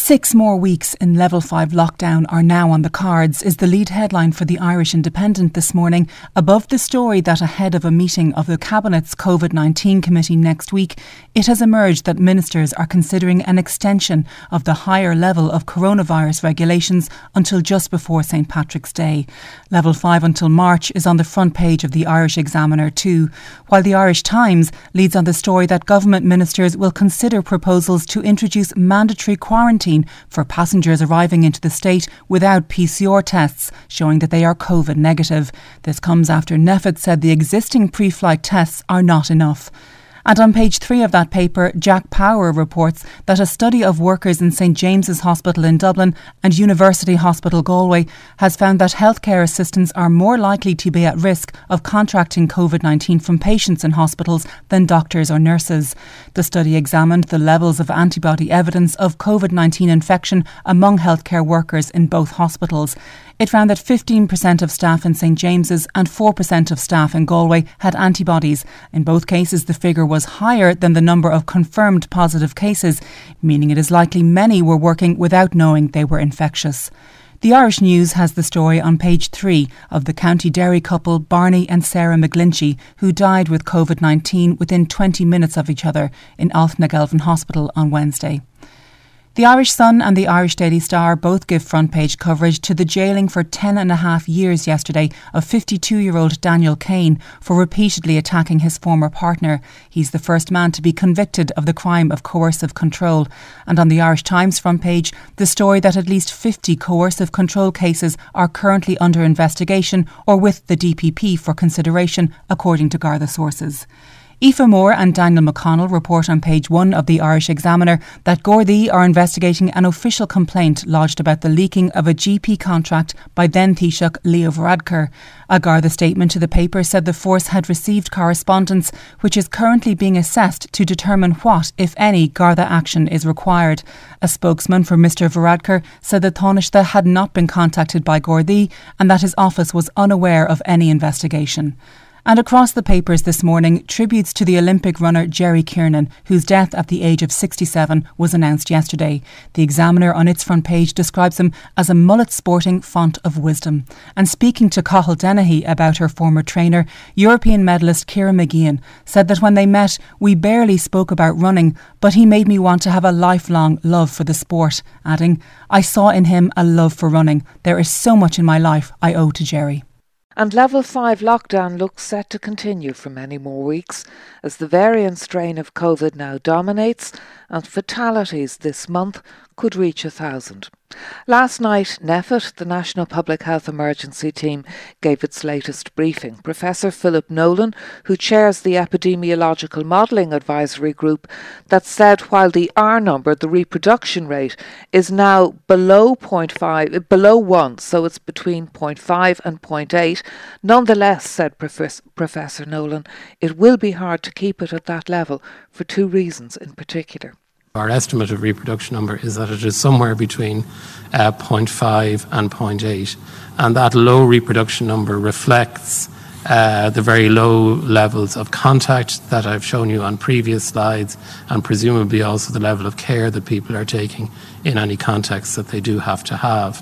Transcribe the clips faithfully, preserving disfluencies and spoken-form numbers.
Six more weeks in level five lockdown are now on the cards is the lead headline for the Irish Independent this morning, above the story that ahead of a meeting of the Cabinet's COVID nineteen committee next week, it has emerged that ministers are considering an extension of the higher level of coronavirus regulations until just before St Patrick's Day. Level five until March is on the front page of the Irish Examiner too, while the Irish Times leads on the story that government ministers will consider proposals to introduce mandatory quarantine for passengers arriving into the state without P C R tests showing that they are COVID negative. This comes after N E P H E said the existing pre-flight tests are not enough. And on page three of that paper, Jack Power reports that a study of workers in St James's Hospital in Dublin and University Hospital Galway has found that healthcare assistants are more likely to be at risk of contracting COVID nineteen from patients in hospitals than doctors or nurses. The study examined the levels of antibody evidence of COVID nineteen infection among healthcare workers in both hospitals. It found that fifteen percent of staff in St James's and four percent of staff in Galway had antibodies. In both cases, the figure was higher than the number of confirmed positive cases, meaning it is likely many were working without knowing they were infectious. The Irish News has the story on page three of the County Derry couple Barney and Sarah McGlinchey, who died with COVID nineteen within twenty minutes of each other in Alfnagelvin Hospital on Wednesday. The Irish Sun and the Irish Daily Star both give front page coverage to the jailing for ten and a half years yesterday of fifty-two-year-old Daniel Kane for repeatedly attacking his former partner. He's the first man to be convicted of the crime of coercive control. And on the Irish Times front page, the story that at least fifty coercive control cases are currently under investigation or with the D P P for consideration, according to Garda sources. Aoife Moore and Daniel McConnell report on page one of the Irish Examiner that Gardaí are investigating an official complaint lodged about the leaking of a G P contract by then Taoiseach Leo Varadkar. A Garda statement to the paper said the force had received correspondence which is currently being assessed to determine what, if any, Garda action is required. A spokesman for Mr Varadkar said that Taoiseach had not been contacted by Gardaí and that his office was unaware of any investigation. And across the papers this morning, tributes to the Olympic runner Jerry Kiernan, whose death at the age of sixty-seven was announced yesterday. The Examiner on its front page describes him as a mullet-sporting font of wisdom. And speaking to Cathal Dennehy about her former trainer, European medalist Ciara Mageean said that when they met, we barely spoke about running, but he made me want to have a lifelong love for the sport, adding, I saw in him a love for running. There is so much in my life I owe to Jerry. And level five lockdown looks set to continue for many more weeks as the variant strain of COVID now dominates and fatalities this month could reach a thousand. Last night, N E P H E, the National Public Health Emergency Team, gave its latest briefing. Professor Philip Nolan, who chairs the Epidemiological Modelling Advisory Group, that said while the R number, the reproduction rate, is now below zero point five, below one, so it's between zero point five and zero point eight, nonetheless, said Professor, Professor Nolan, it will be hard to keep it at that level for two reasons in particular. Our estimate of reproduction number is that it is somewhere between uh, zero point five and zero point eight, and that low reproduction number reflects uh, the very low levels of contact that I've shown you on previous slides, and presumably also the level of care that people are taking in any context that they do have to have.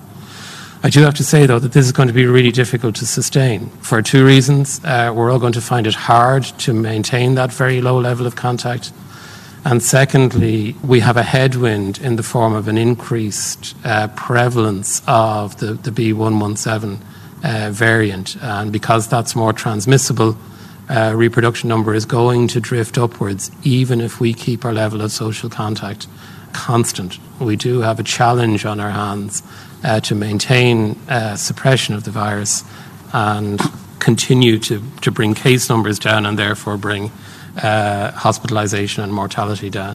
I do have to say, though, that this is going to be really difficult to sustain for two reasons. Uh, we're all going to find it hard to maintain that very low level of contact. And secondly, we have a headwind in the form of an increased uh, prevalence of the, the B one one seven uh, variant. And because that's more transmissible, uh, reproduction number is going to drift upwards, even if we keep our level of social contact constant. We do have a challenge on our hands uh, to maintain uh, suppression of the virus and continue to, to bring case numbers down and therefore bring Uh, hospitalisation and mortality down.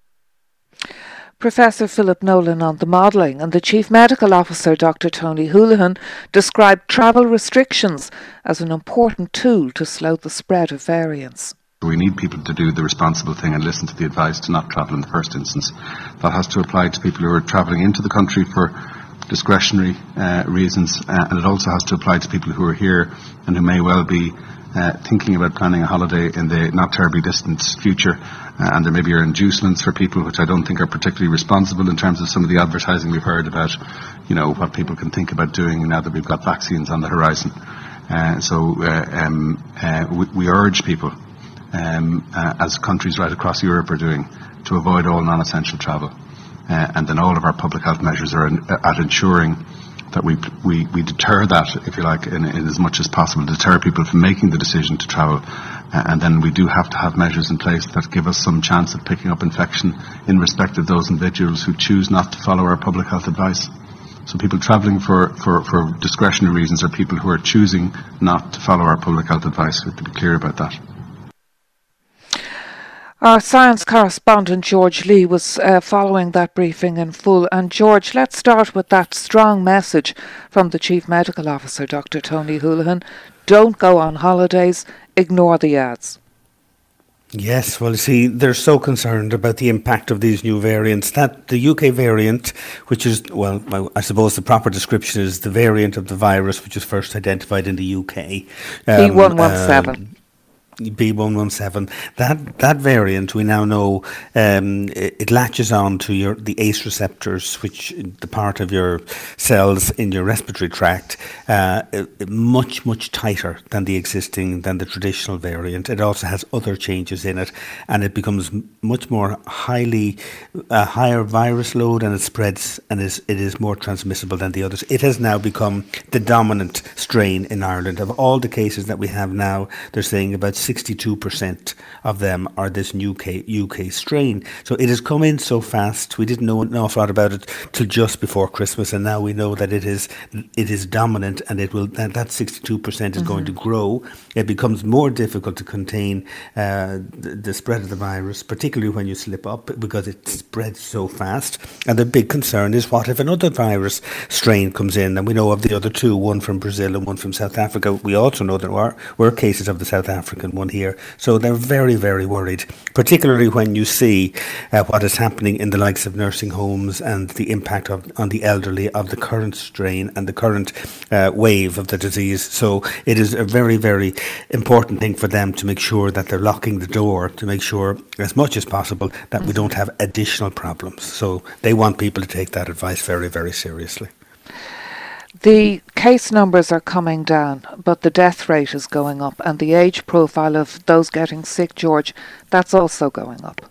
Professor Philip Nolan on the modelling, and the Chief Medical Officer, Doctor Tony Houlihan, described travel restrictions as an important tool to slow the spread of variants. We need people to do the responsible thing and listen to the advice to not travel in the first instance. That has to apply to people who are travelling into the country for discretionary uh, reasons, uh, and it also has to apply to people who are here and who may well be uh, thinking about planning a holiday in the not terribly distant future. Uh, and there maybe are inducements for people which I don't think are particularly responsible in terms of some of the advertising we've heard about, you know, what people can think about doing now that we've got vaccines on the horizon. Uh, so uh, um, uh, we, we urge people, um, uh, as countries right across Europe are doing, to avoid all non-essential travel. Uh, and then all of our public health measures are in, uh, at ensuring that we, we we deter that, if you like, in, in as much as possible, deter people from making the decision to travel. Uh, and then we do have to have measures in place that give us some chance of picking up infection in respect of those individuals who choose not to follow our public health advice. So people travelling for, for, for discretionary reasons are people who are choosing not to follow our public health advice. We have to be clear about that. Our science correspondent George Lee was uh, following that briefing in full. And George, let's start with that strong message from the Chief Medical Officer, Doctor Tony Holohan. Don't go on holidays, ignore the ads. Yes, well, you see, they're so concerned about the impact of these new variants that the U K variant, which is, well, I suppose the proper description is the variant of the virus which was first identified in the U K. Um, B one one seven. Uh, B one one seven. That that variant, we now know, um, it, it latches on to your the A C E receptors, which the part of your cells in your respiratory tract, uh, much much tighter than the existing than the traditional variant. It also has other changes in it, and it becomes much more highly uh, higher virus load, and it spreads and is it is more transmissible than the others. It has now become the dominant strain in Ireland. Of all the cases that we have now, they're saying about sixty-two percent of them are this new K, U K strain. So it has come in so fast. We didn't know an awful lot about it till just before Christmas, and now we know that it is it is dominant, and it will that, that sixty-two percent is mm-hmm. going to grow. It becomes more difficult to contain uh, the, the spread of the virus, particularly when you slip up, because it spreads so fast. And the big concern is, what if another virus strain comes in? And we know of the other two, one from Brazil and one from South Africa. We also know there were, were cases of the South African one here. So they're very, very worried, particularly when you see uh, what is happening in the likes of nursing homes and the impact of, on the elderly of the current strain and the current uh, wave of the disease. So it is a very, very important thing for them to make sure that they're locking the door, to make sure as much as possible that we don't have additional problems. So they want people to take that advice very, very seriously. The case numbers are coming down, but the death rate is going up, and the age profile of those getting sick, George, that's also going up.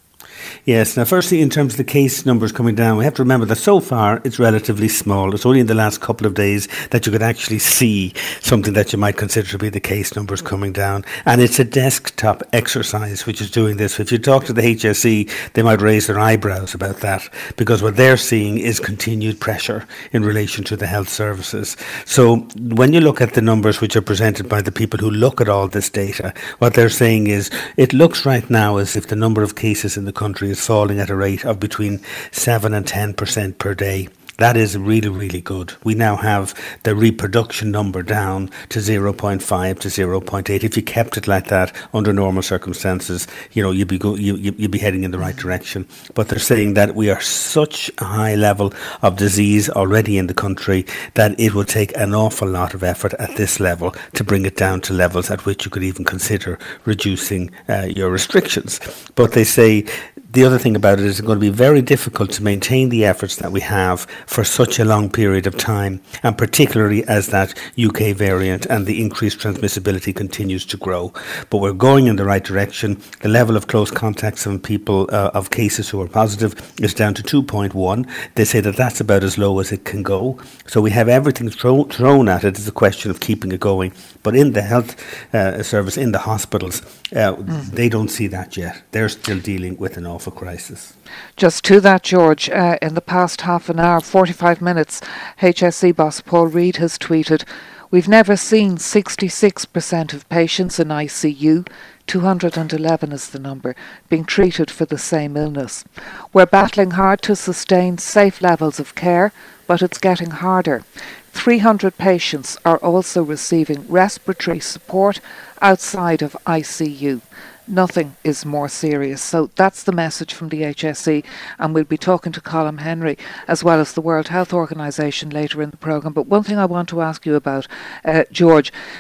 Yes. Now, firstly, in terms of the case numbers coming down, we have to remember that so far it's relatively small. It's only in the last couple of days that you could actually see something that you might consider to be the case numbers coming down. And it's a desktop exercise which is doing this. If you talk to the H S E, they might raise their eyebrows about that, because what they're seeing is continued pressure in relation to the health services. So when you look at the numbers which are presented by the people who look at all this data, what they're saying is it looks right now as if the number of cases in the country is falling at a rate of between seven and ten percent per day. That is really, really good. We now have the reproduction number down to zero point five to zero point eight. If you kept it like that under normal circumstances, you know, you'd be go, you, you'd be heading in the right direction. But they're saying that we are such a high level of disease already in the country that it will take an awful lot of effort at this level to bring it down to levels at which you could even consider reducing uh, your restrictions. But they say the other thing about it is it's going to be very difficult to maintain the efforts that we have for such a long period of time, and particularly as that U K variant and the increased transmissibility continues to grow. But we're going in the right direction. The level of close contacts of people, uh, of cases who are positive, is down to two point one. They say that that's about as low as it can go. So we have everything throw, thrown at it. It's a question of keeping it going. But in the health uh, service, in the hospitals, uh, mm. they don't see that yet. They're still dealing with an awful crisis. Just to that, George, uh, in the past half an hour, forty-five minutes, H S E boss Paul Reid has tweeted, "We've never seen sixty-six percent of patients in I C U, two hundred eleven is the number, being treated for the same illness. We're battling hard to sustain safe levels of care, but it's getting harder. three hundred patients are also receiving respiratory support outside of I C U. Nothing is more serious." So that's the message from the H S E, and we'll be talking to Colm Henry as well as the World Health Organization later in the programme. But one thing I want to ask you about, uh, George,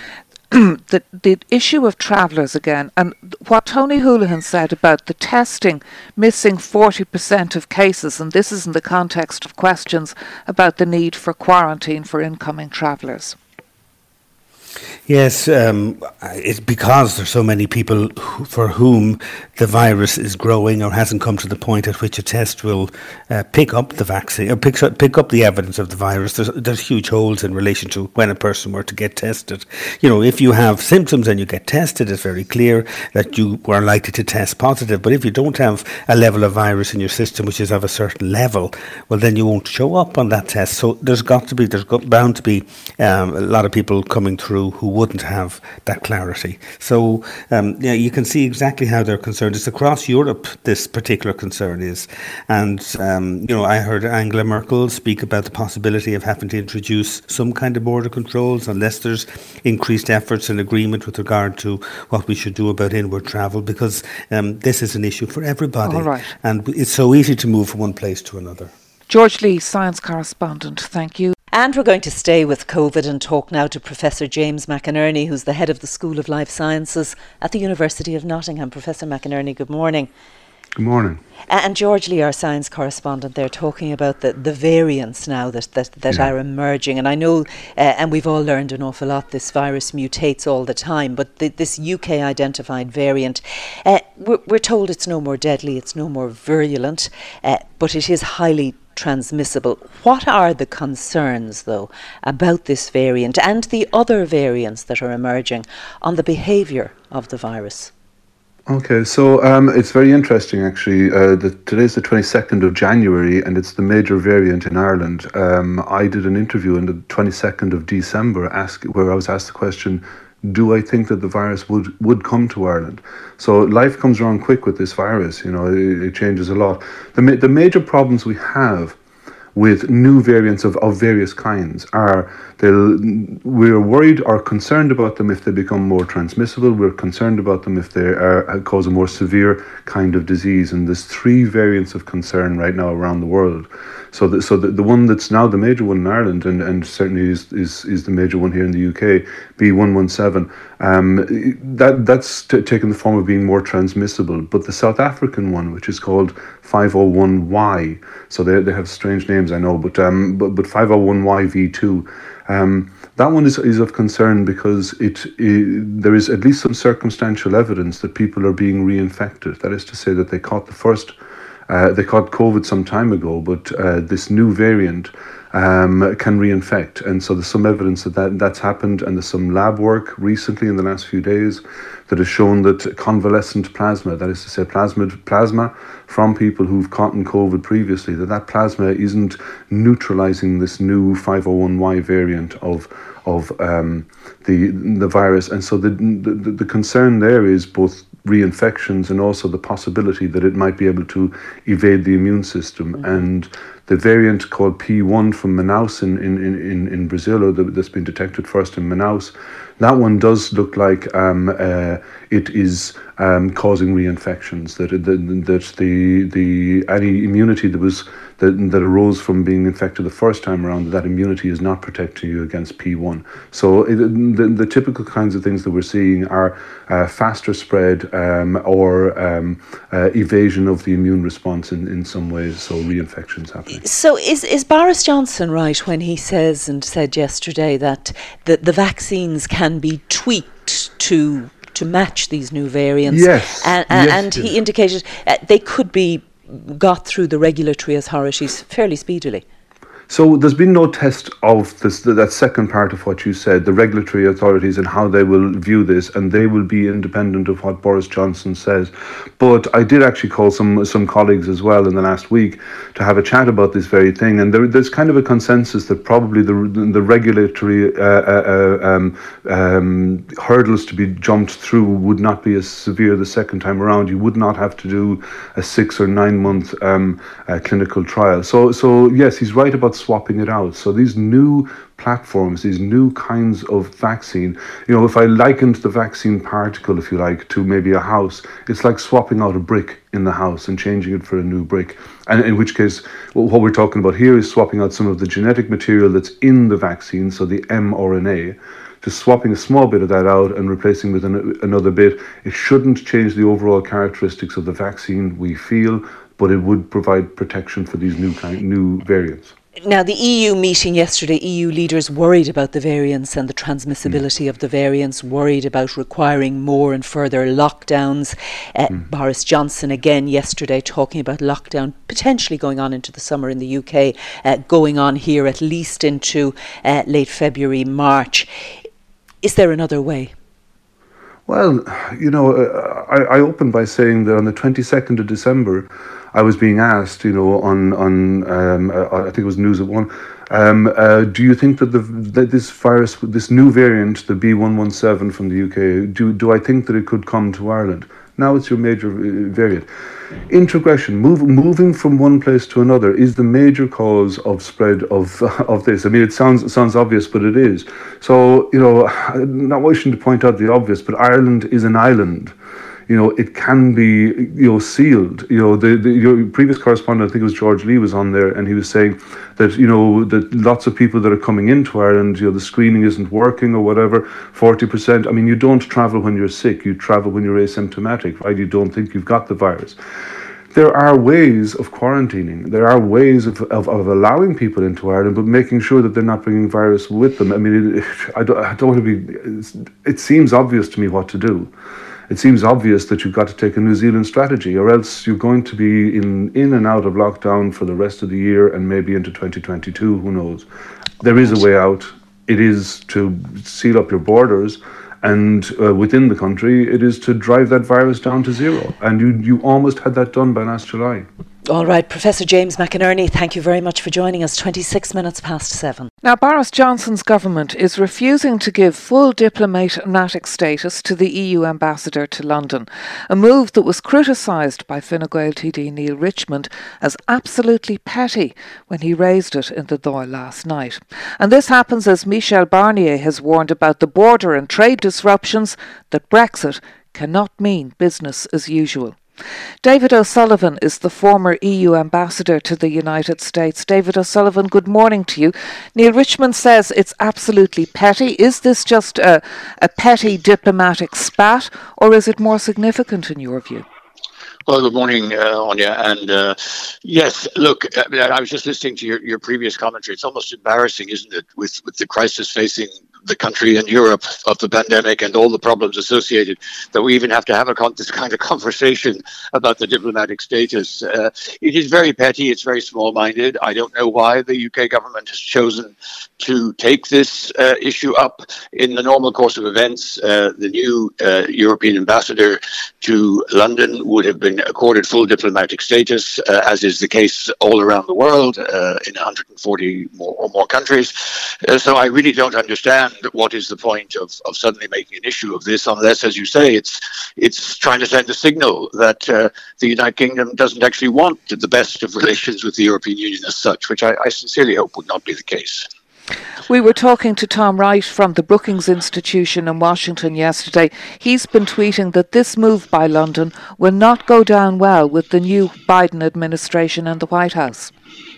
the, the issue of travellers again, and what Tony Holohan said about the testing missing forty percent of cases, and this is in the context of questions about the need for quarantine for incoming travellers. Yes, um, it's because there's so many people who, for whom the virus is growing or hasn't come to the point at which a test will uh, pick up the vaccine or pick up, pick up the evidence of the virus. There's, there's huge holes in relation to when a person were to get tested. You know, if you have symptoms and you get tested, it's very clear that you were likely to test positive. But if you don't have a level of virus in your system which is of a certain level, well, then you won't show up on that test. So there's got to be, there's got, bound to be um, a lot of people coming through who wouldn't have that clarity. So um, yeah, you can see exactly how they're concerned. It's across Europe this particular concern is. And, um, you know, I heard Angela Merkel speak about the possibility of having to introduce some kind of border controls unless there's increased efforts and agreement with regard to what we should do about inward travel, because um, this is an issue for everybody. All right. And it's so easy to move from one place to another. George Lee, science correspondent, thank you. And we're going to stay with COVID and talk now to Professor James McInerney, who's the head of the School of Life Sciences at the University of Nottingham. Professor McInerney, good morning. Good morning. And George Lee, our science correspondent, they're talking about the, the variants now that, that, that yeah. are emerging. And I know, uh, and we've all learned an awful lot, this virus mutates all the time, but the, this U K identified variant, uh, we're, we're told it's no more deadly, it's no more virulent, uh, but it is highly transmissible. What are the concerns, though, about this variant and the other variants that are emerging on the behaviour of the virus? Okay, so um, it's very interesting, actually. Uh, the, today's the twenty-second of January, and it's the major variant in Ireland. Um, I did an interview on the twenty-second of December ask, where I was asked the question, do I think that the virus would, would come to Ireland? So life comes around quick with this virus, you know, it, it changes a lot. The, ma- the major problems we have with new variants of, of various kinds are they'll, we're worried or concerned about them if they become more transmissible. We're concerned about them if they are, cause a more severe kind of disease. And there's three variants of concern right now around the world. So the, so the, the one that's now the major one in Ireland, and, and certainly is, is is the major one here in the U K, B one one seven, um, that that's t- taken the form of being more transmissible. But the South African one, which is called five oh one Y, so they they have strange names, I know, but um, but, but five oh one Y V two, um, that one is, is of concern because it, it there is at least some circumstantial evidence that people are being reinfected. That is to say that they caught the first Uh, they caught COVID some time ago, but uh, this new variant um, can reinfect. And so there's some evidence that, that that's happened, and there's some lab work recently in the last few days that has shown that convalescent plasma, that is to say plasma, plasma from people who've caught COVID previously, that that plasma isn't neutralizing this new five oh one Y variant of of um, the the virus. And so the, the the concern there is both reinfections and also the possibility that it might be able to evade the immune system. Mm-hmm. And the variant called P one from Manaus in, in, in, in Brazil, or the, that's been detected first in Manaus, that one does look like um, uh, it is um, causing reinfections, that, that, that the, the any immunity that was that, that arose from being infected the first time around, that immunity is not protecting you against P one. So it, the, the typical kinds of things that we're seeing are uh, faster spread um, or um, uh, evasion of the immune response in, in some ways, so reinfections happening. So is, is Boris Johnson right when he says and said yesterday that the, the vaccines can be tweaked to to match these new variants? Yes. And, and, yes, and yes. he indicated uh, they could be got through the regulatory authorities fairly speedily. So there's been no test of this, that second part of what you said, the regulatory authorities and how they will view this, and they will be independent of what Boris Johnson says. But I did actually call some some colleagues as well in the last week to have a chat about this very thing, and there, there's kind of a consensus that probably the the regulatory uh, uh, um, um, hurdles to be jumped through would not be as severe the second time around. You would not have to do a six or nine month um, uh, clinical trial. So so yes, he's right about swapping it out. So these new platforms, these new kinds of vaccine, you know, if I likened the vaccine particle, if you like, to maybe a house, it's like swapping out a brick in the house and changing it for a new brick. And in which case, well, what we're talking about here is swapping out some of the genetic material that's in the vaccine, so the mRNA, just swapping a small bit of that out and replacing with an, another bit, it shouldn't change the overall characteristics of the vaccine, we feel, but it would provide protection for these new kind, new variants. Now, the E U meeting yesterday, E U leaders worried about the variants and the transmissibility mm. of the variants, worried about requiring more and further lockdowns. Uh, mm. Boris Johnson again yesterday talking about lockdown potentially going on into the summer in the U K, uh, going on here at least into uh, late February, March. Is there another way? Well, you know, uh, I, I opened by saying that on the twenty-second of December, I was being asked, you know, on on um, uh, I think it was News at One. Um, uh, do you think that the that this virus, this new variant, the B one one seven from the U K, do do I think that it could come to Ireland? Now it's your major variant. Introgression, move, moving from one place to another, is the major cause of spread of of this. I mean, it sounds it sounds obvious, but it is. So, you know, not wishing to point out the obvious, but Ireland is an island. You know, it can be, you know, sealed. You know, the, the your previous correspondent, I think it was George Lee, was on there, and he was saying that, you know, that lots of people that are coming into Ireland, you know, the screening isn't working or whatever, forty percent. I mean, you don't travel when you're sick. You travel when you're asymptomatic, right? You don't think you've got the virus. There are ways of quarantining. There are ways of, of, of allowing people into Ireland, but making sure that they're not bringing virus with them. I mean, it, I, don't, I don't want to be... It seems obvious to me what to do. It seems obvious that you've got to take a New Zealand strategy, or else you're going to be in, in and out of lockdown for the rest of the year and maybe into twenty twenty-two, who knows. There is a way out. It is to seal up your borders, and uh, within the country, it is to drive that virus down to zero. And you, you almost had that done by last July. All right, Professor James McInerney, thank you very much for joining us. twenty-six minutes past seven. Now, Boris Johnson's government is refusing to give full diplomatic status to the E U ambassador to London, a move that was criticised by Fine Gael T D Neil Richmond as absolutely petty when he raised it in the Dáil last night. And this happens as Michel Barnier has warned about the border and trade disruptions that Brexit cannot mean business as usual. David O'Sullivan is the former E U ambassador to the United States. David O'Sullivan, good morning to you. Neil Richmond says it's absolutely petty. Is this just a, a petty diplomatic spat, or is it more significant in your view? Well, good morning, uh, Anya. And uh, yes, look, I was just listening to your, your previous commentary. It's almost embarrassing, isn't it, with, with the crisis facing the country and Europe of the pandemic and all the problems associated, that we even have to have a con- this kind of conversation about the diplomatic status. Uh, it is very petty. It's very small-minded. I don't know why the U K government has chosen to take this uh, issue up in the normal course of events. Uh, the new uh, European ambassador to London would have been accorded full diplomatic status, uh, as is the case all around the world, uh, in one hundred forty more, or more countries. Uh, so I really don't understand what is the point of, of suddenly making an issue of this, unless, as you say, it's it's trying to send a signal that uh, the United Kingdom doesn't actually want the best of relations with the European Union as such, which I, I sincerely hope would not be the case. We were talking to Tom Wright from the Brookings Institution in Washington yesterday. He's been tweeting that this move by London will not go down well with the new Biden administration and the White House.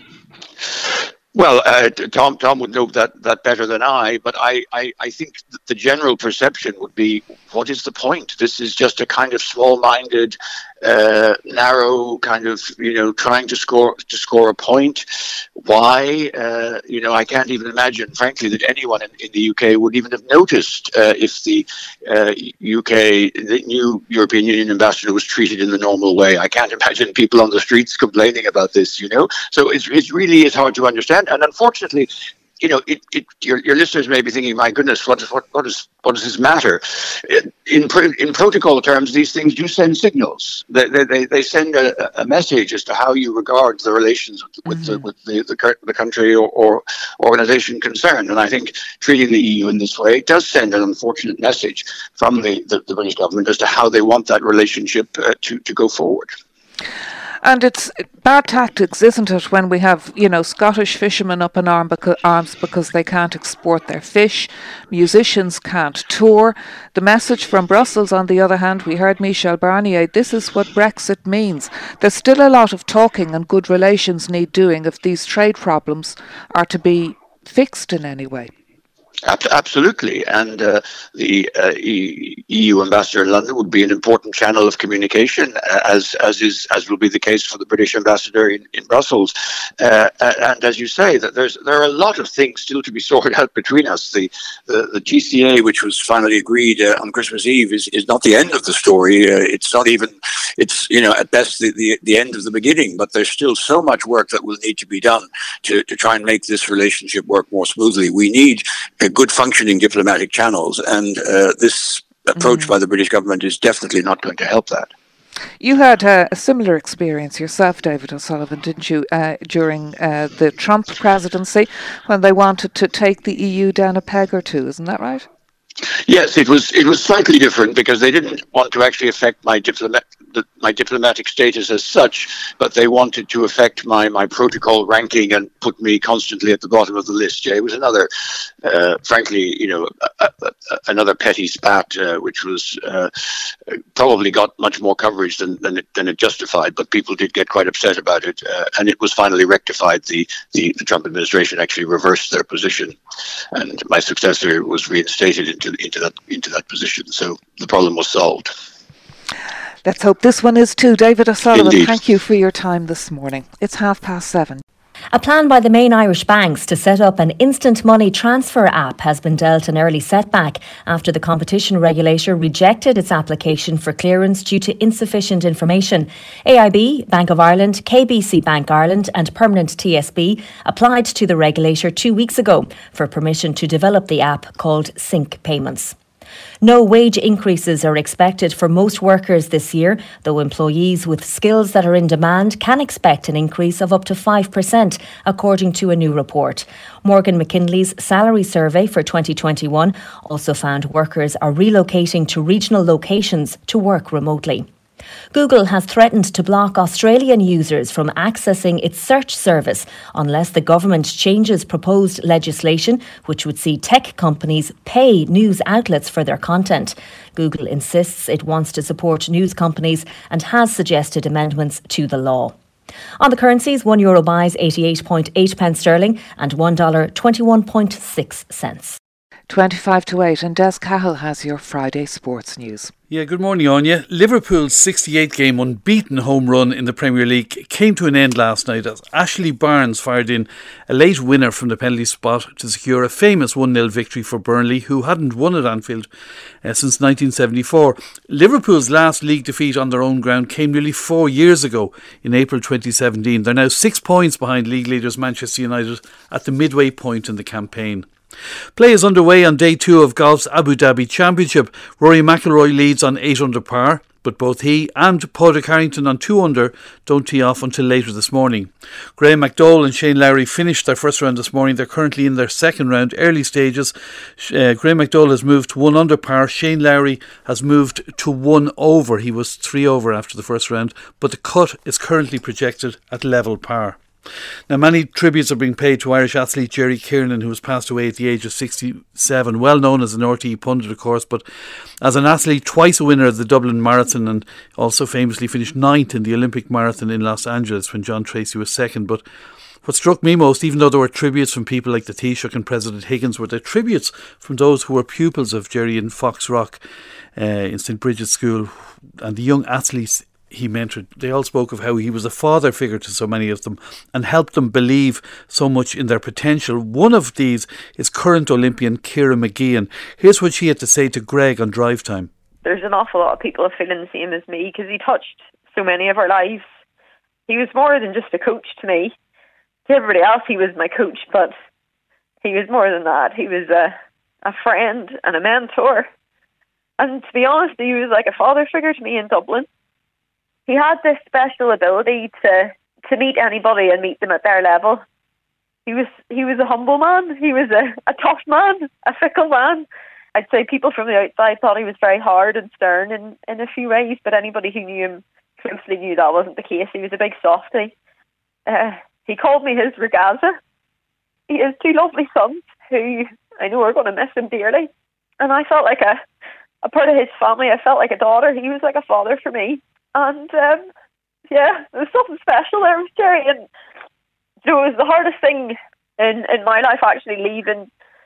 Well, uh, Tom Tom would know that, that better than I, but I, I, I think the general perception would be, what is the point? This is just a kind of small-minded, uh, narrow kind of, you know, trying to score to score a point. Why? Uh, you know, I can't even imagine, frankly, that anyone in, in the U K would even have noticed uh, if the uh, U K, the new European Union ambassador was treated in the normal way. I can't imagine people on the streets complaining about this, you know. So it's, it really is hard to understand. And unfortunately, you know, it, it, your, your listeners may be thinking, my goodness, what, what, what, is, what does this matter? In, in protocol terms, these things do send signals. They, they, they send a, a message as to how you regard the relations with, with, mm-hmm. the, with the, the, the country or, or organization concerned. And I think treating the E U in this way does send an unfortunate message from the, the, the British government as to how they want that relationship uh, to, to go forward. And it's bad tactics, isn't it, when we have, you know, Scottish fishermen up in arm beca- arms because they can't export their fish, musicians can't tour. The message from Brussels, on the other hand, we heard Michel Barnier, this is what Brexit means. There's still a lot of talking and good relations need doing if these trade problems are to be fixed in any way. Absolutely, and uh, the uh, E U ambassador in London would be an important channel of communication, uh, as as is as will be the case for the British ambassador in in Brussels. Uh, and as you say, that there's there are a lot of things still to be sorted out between us. The the, the G C A, which was finally agreed uh, on Christmas Eve, is, is not the end of the story. Uh, it's not even it's you know at best the, the the end of the beginning. But there's still so much work that will need to be done to to try and make this relationship work more smoothly. We need a good functioning diplomatic channels, and uh, this approach mm. by the British government is definitely not going to help that. You had uh, a similar experience yourself, David O'Sullivan, didn't you, uh, during uh, the Trump presidency, when they wanted to take the E U down a peg or two, isn't that right? Yes, it was it was slightly different because they didn't want to actually affect my diplomat my diplomatic status as such, but they wanted to affect my, my protocol ranking and put me constantly at the bottom of the list. Yeah, it was another, uh, frankly, you know, a, a, a, another petty spat, uh, which was uh, probably got much more coverage than than it, than it justified. But people did get quite upset about it, uh, and it was finally rectified. The, the the Trump administration actually reversed their position, and my successor was reinstated into into that into that position. So the problem was solved. Let's hope this one is too. David O'Sullivan, Indeed. Thank you for your time this morning. It's half past seven. A plan by the main Irish banks to set up an instant money transfer app has been dealt an early setback after the competition regulator rejected its application for clearance due to insufficient information. A I B, Bank of Ireland, K B C Bank Ireland and Permanent T S B applied to the regulator two weeks ago for permission to develop the app called Sync Payments. No wage increases are expected for most workers this year, though employees with skills that are in demand can expect an increase of up to five percent, according to a new report. Morgan McKinley's salary survey for twenty twenty-one also found workers are relocating to regional locations to work remotely. Google has threatened to block Australian users from accessing its search service unless the government changes proposed legislation which would see tech companies pay news outlets for their content. Google insists it wants to support news companies and has suggested amendments to the law. On the currencies, one euro buys eighty-eight point eight pence sterling and one dollar twenty-one point six cents. twenty-five to eight, and Des Cahill has your Friday sports news. Yeah, good morning, Anya. Liverpool's sixty-eight game unbeaten home run in the Premier League came to an end last night as Ashley Barnes fired in a late winner from the penalty spot to secure a famous one nil victory for Burnley, who hadn't won at Anfield uh, since nineteen seventy-four. Liverpool's last league defeat on their own ground came nearly four years ago in April twenty seventeen. They're now six points behind league leaders Manchester United at the midway point in the campaign. Play is underway on day two of golf's Abu Dhabi Championship. Rory McIlroy leads on eight under par, but both he and Padraig Harrington on two under don't tee off until later this morning. Graham McDowell and Shane Lowry finished their first round this morning. They're currently in their second round, early stages. Uh, Graham McDowell has moved to one under par. Shane Lowry has moved to one over. He was three over after the first round, but the cut is currently projected at level par. Now, many tributes are being paid to Irish athlete Jerry Kiernan, who has passed away at the age of sixty-seven, well known as an R T E pundit, of course, but as an athlete, twice a winner of the Dublin Marathon, and also famously finished ninth in the Olympic Marathon in Los Angeles when John Tracy was second. But what struck me most, even though there were tributes from people like the Taoiseach and President Higgins, were the tributes from those who were pupils of Jerry in Fox Rock uh, in Saint Bridget's School, and the young athletes he mentored. They all spoke of how he was a father figure to so many of them and helped them believe so much in their potential. One of these is current Olympian Ciara McGeehan. Here's what she had to say to Greg on Drive Time. There's an awful lot of people feeling the same as me because he touched so many of our lives. He was more than just a coach to me. To everybody else, he was my coach, but he was more than that. He was a, a friend and a mentor. And to be honest, he was like a father figure to me in Dublin. He had this special ability to, to meet anybody and meet them at their level. He was he was a humble man. He was a, a tough man, a fickle man. I'd say people from the outside thought he was very hard and stern in, in a few ways, but anybody who knew him closely knew that wasn't the case. He was a big softie. Uh, he called me his Regaza. He has two lovely sons who I know are going to miss him dearly. And I felt like a, a part of his family. I felt like a daughter. He was like a father for me. And, um, yeah, there was something special there with Jerry. And you know, it was the hardest thing in, in my life, actually, leaving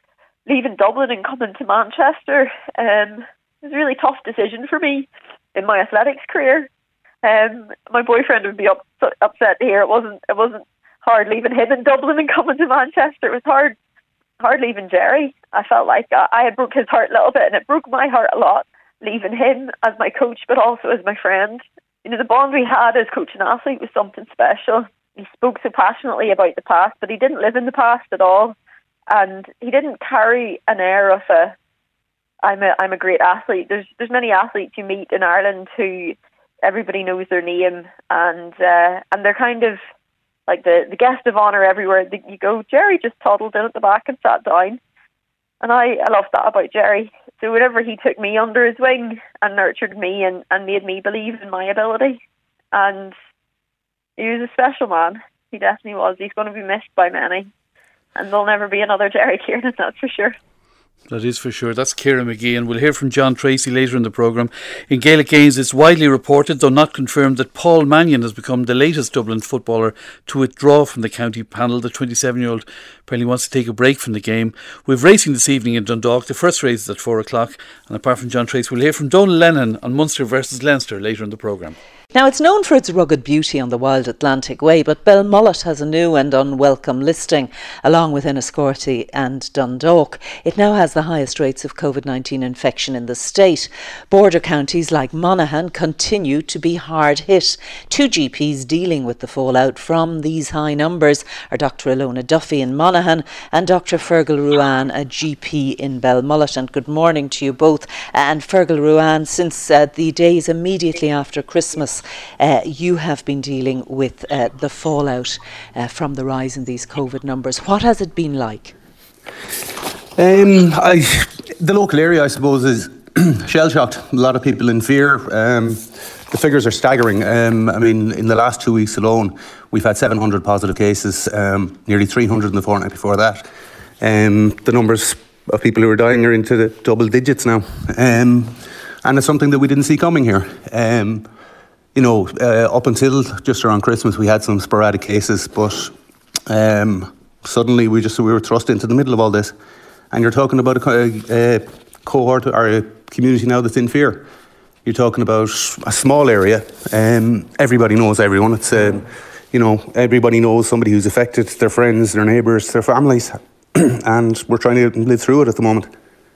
leaving Dublin and coming to Manchester, um, it was a really tough decision for me in my athletics career. Um, my boyfriend would be up, upset to hear it wasn't it wasn't hard leaving him in Dublin and coming to Manchester. It was hard hard leaving Jerry. I felt like I, I had broke his heart a little bit, and it broke my heart a lot, leaving him as my coach, but also as my friend. You know, the bond we had as coach and athlete was something special. He spoke so passionately about the past, but he didn't live in the past at all. And he didn't carry an air of a, I'm a, I'm a great athlete. There's there's many athletes you meet in Ireland who everybody knows their name, and uh, and they're kind of like the, the guest of honour everywhere that you go. Jerry just toddled in at the back and sat down. And I, I love that about Jerry. So whenever he took me under his wing and nurtured me and, and made me believe in my ability. And he was a special man. He definitely was. He's going to be missed by many. And there'll never be another Jerry Kiernan, that's for sure. That is for sure. That's Ciara McGee, and we'll hear from John Tracy later in the programme. In Gaelic Games, it's widely reported, though not confirmed, that Paul Mannion has become the latest Dublin footballer to withdraw from the county panel. The twenty-seven-year-old apparently wants to take a break from the game. We've racing this evening in Dundalk. The first race is at four o'clock. And apart from John Tracy, we'll hear from Donal Lennon on Munster versus Leinster later in the programme. Now, it's known for its rugged beauty on the Wild Atlantic Way, but Belmullet has a new and unwelcome listing, along with Enniscorthy and Dundalk. It now has the highest rates of COVID nineteen infection in the state. Border counties like Monaghan continue to be hard hit. Two G Ps dealing with the fallout from these high numbers are Doctor Ilona Duffy in Monaghan and Doctor Fergal Ruane, a G P in Belmullet. And good morning to you both. And Fergal Ruane, since uh, the days immediately after Christmas, Uh, you have been dealing with uh, the fallout uh, from the rise in these COVID numbers. What has it been like? Um, I, the local area, I suppose, is shell-shocked. A lot of people in fear. Um, the figures are staggering. Um, I mean, in the last two weeks alone, we've had seven hundred positive cases, um, nearly three hundred in the fortnight before that. Um, the numbers of people who are dying are into the double digits now. Um, and it's something that we didn't see coming here. Um, You know, uh, up until just around Christmas, we had some sporadic cases, but um, suddenly we just we were thrust into the middle of all this. And you're talking about a, a cohort or a community now that's in fear. You're talking about a small area. Um, everybody knows everyone. It's um, you know, everybody knows somebody who's affected, their friends, their neighbours, their families, and we're trying to live through it at the moment.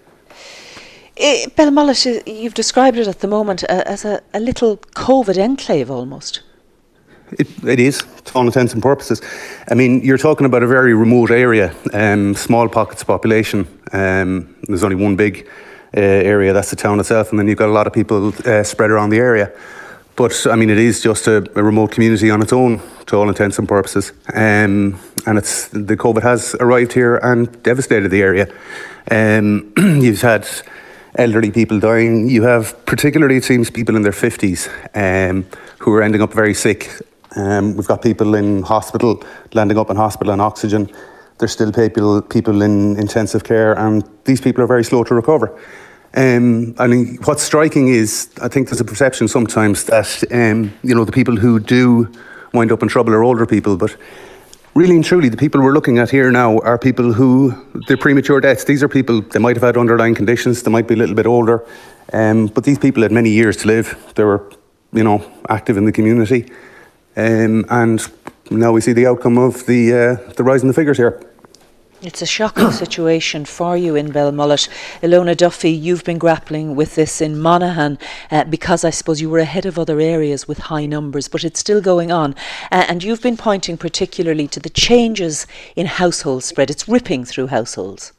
Uh, Belmullet, you've described it at the moment uh, as a, a little COVID enclave almost. It, it is, to all intents and purposes. I mean, you're talking about a very remote area, um, small pockets of population. Um, there's only one big uh, area, that's the town itself, and then you've got a lot of people uh, spread around the area. But, I mean, it is just a, a remote community on its own, to all intents and purposes. Um, and it's the COVID has arrived here and devastated the area. Um, you've had elderly people dying. You have, particularly it seems, people in their fifties um, who are ending up very sick. Um, we've got people in hospital, landing up in hospital on oxygen. There's still people people in intensive care, and these people are very slow to recover. Um, I mean, what's striking is, I think there's a perception sometimes that um, you know, the people who do wind up in trouble are older people, but really and truly, the people we're looking at here now are people who, they're premature deaths. These are people, they might have had underlying conditions, they might be a little bit older, um, but these people had many years to live. They were, you know, active in the community, um, and now we see the outcome of the uh, the rise in the figures here. It's a shocking situation for you in Belmullet. Ilona Duffy, you've been grappling with this in Monaghan uh, because I suppose you were ahead of other areas with high numbers, but it's still going on. Uh, and you've been pointing particularly to the changes in household spread. It's ripping through households.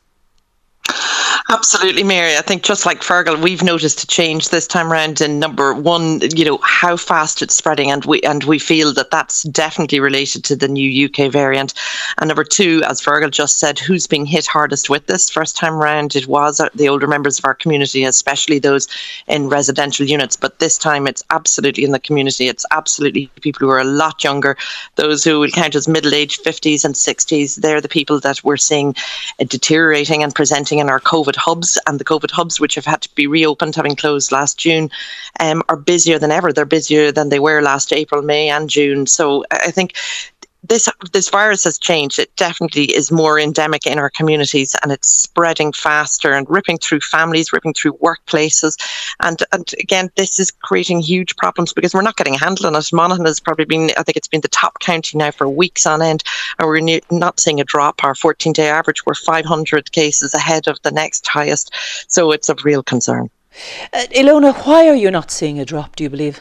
Absolutely, Mary. I think just like Fergal, we've noticed a change this time around in number one, you know, how fast it's spreading, and we and we feel that that's definitely related to the new U K variant. And number two, as Fergal just said, who's being hit hardest with this? First time round, it was the older members of our community, especially those in residential units. But this time, it's absolutely in the community. It's absolutely people who are a lot younger, those who will count as middle-aged, fifties and sixties. They're the people that we're seeing deteriorating and presenting in our COVID hubs, and the COVID hubs, which have had to be reopened, having closed last June, um, are busier than ever. They're busier than they were last April, May and June. So I think this this virus has changed. It definitely is more endemic in our communities, and it's spreading faster and ripping through families, ripping through workplaces. And, and again, this is creating huge problems because we're not getting a handle on it. Monaghan has probably been, I think it's been the top county now for weeks on end, and we're ne- not seeing a drop. Our fourteen-day average, we're five hundred cases ahead of the next highest. So it's of real concern. Uh, Ilona, why are you not seeing a drop, do you believe?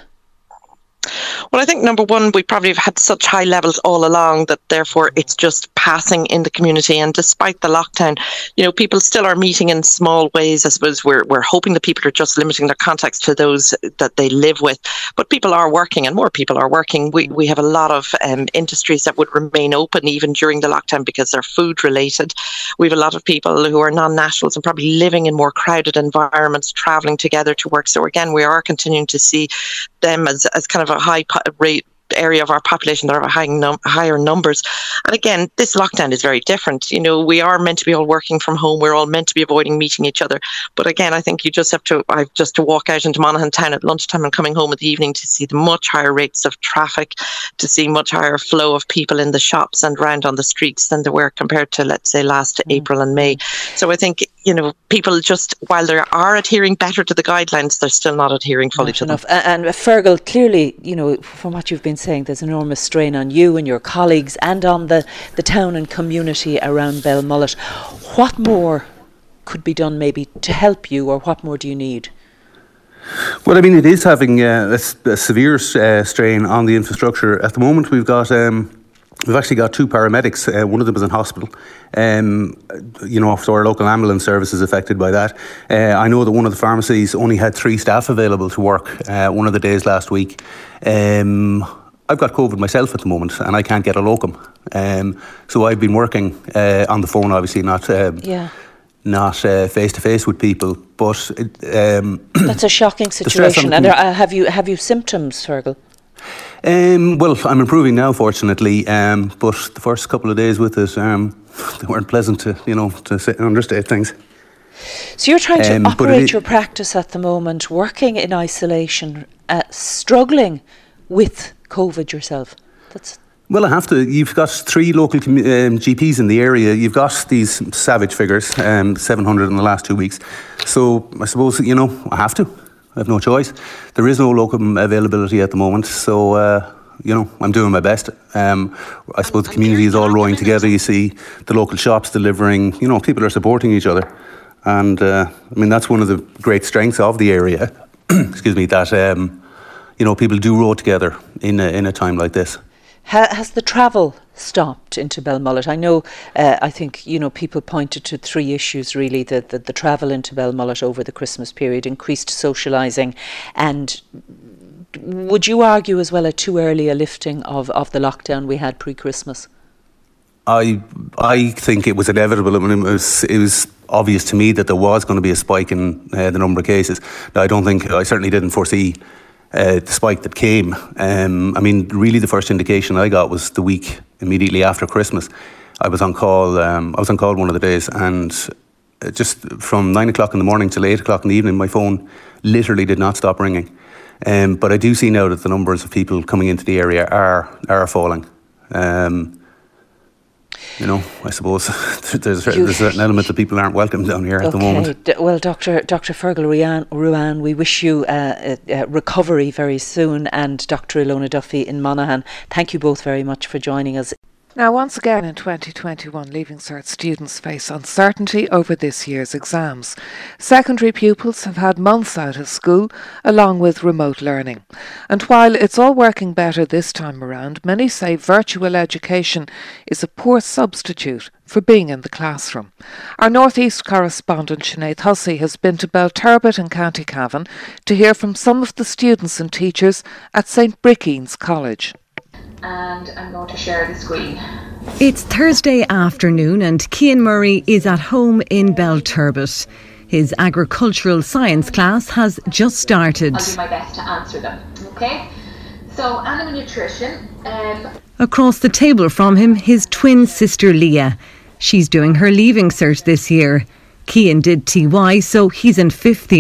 Well, I think number one, we probably have had such high levels all along that therefore it's just passing in the community. And despite the lockdown, you know, people still are meeting in small ways. I suppose we're we're hoping that people are just limiting their contacts to those that they live with. But people are working, and more people are working. We we have a lot of um, industries that would remain open even during the lockdown because they're food related. We have a lot of people who are non-nationals and probably living in more crowded environments, travelling together to work. So again, we are continuing to see them as, as kind of a high po- rate area of our population that are high num- higher numbers. And again, this lockdown is very different. You know, we are meant to be all working from home. We're all meant to be avoiding meeting each other. But again, I think you just have to, I've just to walk out into Monaghan town at lunchtime and coming home in the evening to see the much higher rates of traffic, to see much higher flow of people in the shops and round on the streets than there were compared to, let's say, last mm. April and May. So I think, you know, people just, while they are adhering better to the guidelines, they're still not adhering fully not to enough. them. And, and Fergal, clearly, you know, from what you've been saying, there's enormous strain on you and your colleagues and on the, the town and community around Belmullet. What more could be done maybe to help you, or what more do you need? Well, I mean, it is having uh, a, a severe uh, strain on the infrastructure. At the moment, we've got... Um, We've actually got two paramedics. Uh, one of them is in hospital. Um, you know, so our local ambulance service is affected by that. Uh, I know that one of the pharmacies only had three staff available to work uh, one of the days last week. Um, I've got COVID myself at the moment, and I can't get a locum. Um, so I've been working uh, on the phone, obviously, not um, yeah. not uh, face to face with people. But it, um, that's a shocking situation. And uh, have you have you symptoms, Fergal? Um, well, I'm improving now, fortunately, um, but the first couple of days with it, um, they weren't pleasant to, you know, to say, understate things. So you're trying to um, operate your practice at the moment, working in isolation, uh, struggling with COVID yourself. That's Well, I have to. You've got three local commu- um, G Ps in the area. You've got these savage figures, um, seven hundred in the last two weeks. So I suppose, you know, I have to. I have no choice. There is no locum availability at the moment, so uh, you know, I'm doing my best. Um, I suppose the community is all rowing together. You see the local shops delivering. You know, people are supporting each other, and uh, I mean that's one of the great strengths of the area. Excuse me, that um, you know, people do row together in a, in a time like this. Has the travel stopped into Belmullet? I know, uh, I think, you know, people pointed to three issues really, the, the, the travel into Belmullet over the Christmas period, increased socialising, and would you argue as well a too early a lifting of, of the lockdown we had pre-Christmas? I I think it was inevitable. I mean, it was, it was obvious to me that there was going to be a spike in uh, the number of cases. Now, I don't think, I certainly didn't foresee Uh, the spike that came. Um, I mean, really the first indication I got was the week immediately after Christmas. I was on call, um, I was on call one of the days, and just from nine o'clock in the morning till eight o'clock in the evening, my phone literally did not stop ringing. Um, but I do see now that the numbers of people coming into the area are are falling. Um, You know, I suppose there's, there's a certain element that people aren't welcome down here at okay. the moment. D- well, Doctor Doctor Fergal Ruane, Ruane, we wish you uh, a, a recovery very soon, and Doctor Ilona Duffy in Monaghan. Thank you both very much for joining us. Now, once again in twenty twenty-one, Leaving Cert students face uncertainty over this year's exams. Secondary pupils have had months out of school, along with remote learning. And while it's all working better this time around, many say virtual education is a poor substitute for being in the classroom. Our North East correspondent Sinead Hussey has been to Belturbet in County Cavan to hear from some of the students and teachers at Saint Brickeens College. And I'm going to share the screen. It's Thursday afternoon and Cian Murray is at home in Belturbet. His agricultural science class has just started. I'll do my best to answer them, okay? So, animal nutrition. Um, Across the table from him, his twin sister Leah. She's doing her Leaving Cert this year. Cian did T Y, so he's in fifth year.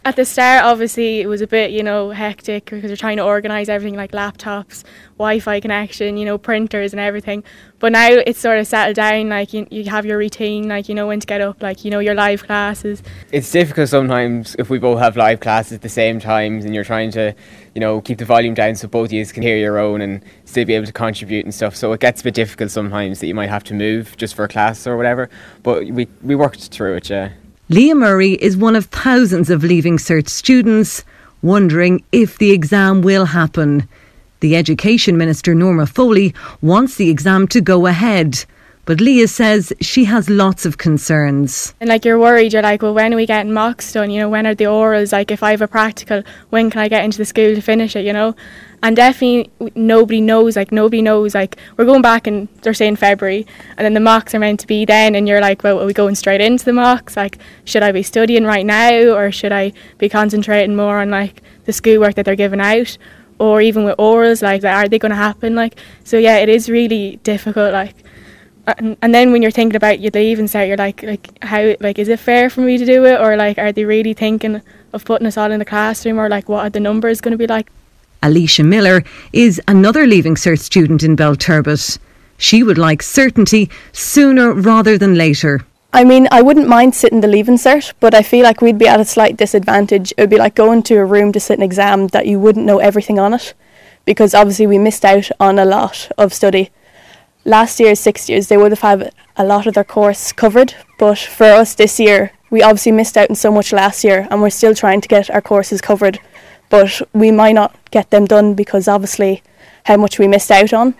At the start, obviously, it was a bit, you know, hectic because you're trying to organise everything like laptops, Wi-Fi connection, you know, printers and everything. But now it's sort of settled down, like you, you have your routine, like you know when to get up, like you know your live classes. It's difficult sometimes if we both have live classes at the same times and you're trying to, you know, keep the volume down so both of you can hear your own and still be able to contribute and stuff. So it gets a bit difficult sometimes that you might have to move just for a class or whatever. But we, we worked through it, yeah. Leah Murray is one of thousands of Leaving Cert students wondering if the exam will happen. The Education Minister, Norma Foley, wants the exam to go ahead. But Leah says she has lots of concerns. And like you're worried, you're like, well, when are we getting mocks done? You know, when are the orals? Like if I have a practical, when can I get into the school to finish it, you know? And definitely nobody knows, like nobody knows, like we're going back and they're saying February and then the mocks are meant to be then and you're like, well, are we going straight into the mocks? Like, should I be studying right now or should I be concentrating more on like the schoolwork that they're giving out? Or even with orals, like are they going to happen? Like, so yeah, it is really difficult, like. And, and then when you're thinking about your Leaving Cert, you're like, like how, like, is it fair for me to do it, or like, are they really thinking of putting us all in the classroom, or like, what are the numbers going to be like? Alicia Miller is another Leaving Cert student in Belturbet. She would like certainty sooner rather than later. I mean, I wouldn't mind sitting the Leaving Cert, but I feel like we'd be at a slight disadvantage. It would be like going to a room to sit an exam that you wouldn't know everything on it, because obviously we missed out on a lot of study. Last year's sixth years, they would have had a lot of their course covered, but for us this year, we obviously missed out on so much last year and we're still trying to get our courses covered, but we might not get them done because obviously how much we missed out on.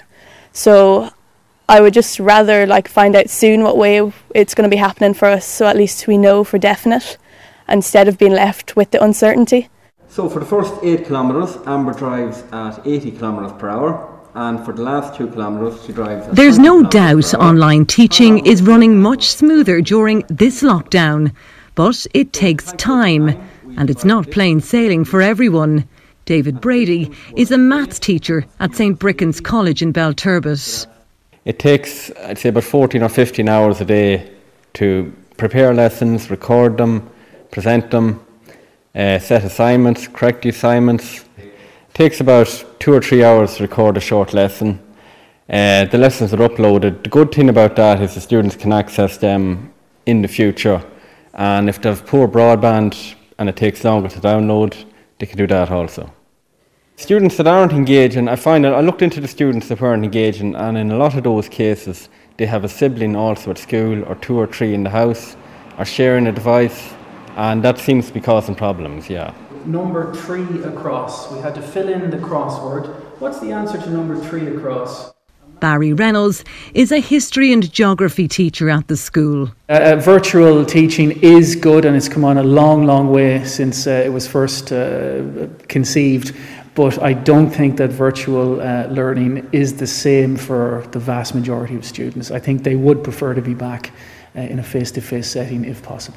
So I would just rather like find out soon what way it's going to be happening for us, so at least we know for definite, instead of being left with the uncertainty. So for the first eight kilometres, Amber drives at eighty kilometres per hour. And for the last two kilometres, she drives. There's no doubt online teaching is running much smoother during this lockdown, but it takes time, and it's not plain sailing for everyone. David Brady is a maths teacher at Saint Bricken's College in Belturbet. It takes, I'd say, about fourteen or fifteen hours a day to prepare lessons, record them, present them, uh, set assignments, correct the assignments. It takes about two or three hours to record a short lesson. Uh, the lessons are uploaded. The good thing about that is the students can access them in the future. And if they have poor broadband and it takes longer to download, they can do that also. Students that aren't engaging, I find that I looked into the students that weren't engaging, and in a lot of those cases, they have a sibling also at school, or two or three in the house, or sharing a device, and that seems to be causing problems, yeah. Number three across. We had to fill in the crossword. What's the answer to number three across? Barry Reynolds is a history and geography teacher at the school. Uh, virtual teaching is good, and it's come on a long, long way since uh, it was first uh, conceived. But I don't think that virtual uh, learning is the same for the vast majority of students. I think they would prefer to be back uh, in a face-to-face setting if possible.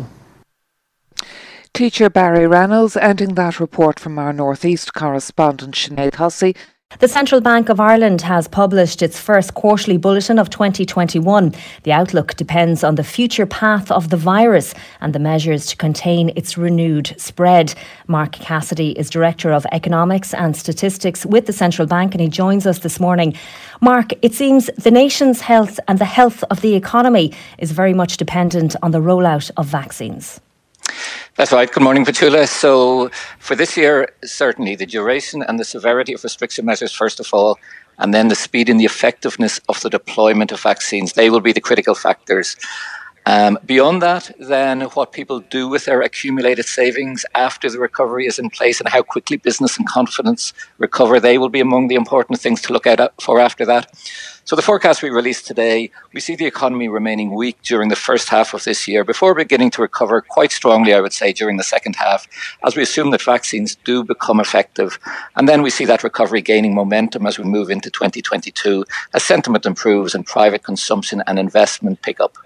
Teacher Barry Reynolds ending that report from our North East correspondent Sinead Hussey. The Central Bank of Ireland has published its first quarterly bulletin of twenty twenty-one. The outlook depends on the future path of the virus and the measures to contain its renewed spread. Mark Cassidy is Director of Economics and Statistics with the Central Bank, and he joins us this morning. Mark, it seems the nation's health and the health of the economy is very much dependent on the rollout of vaccines. That's right. Good morning, Petula. So for this year, certainly the duration and the severity of restriction measures, first of all, and then the speed and the effectiveness of the deployment of vaccines, they will be the critical factors. Um, beyond that, then what people do with their accumulated savings after the recovery is in place and how quickly business and confidence recover, they will be among the important things to look out for after that. So the forecast we released today, we see the economy remaining weak during the first half of this year before beginning to recover quite strongly, I would say, during the second half, as we assume that vaccines do become effective. And then we see that recovery gaining momentum as we move into twenty twenty-two, as sentiment improves and private consumption and investment pick up.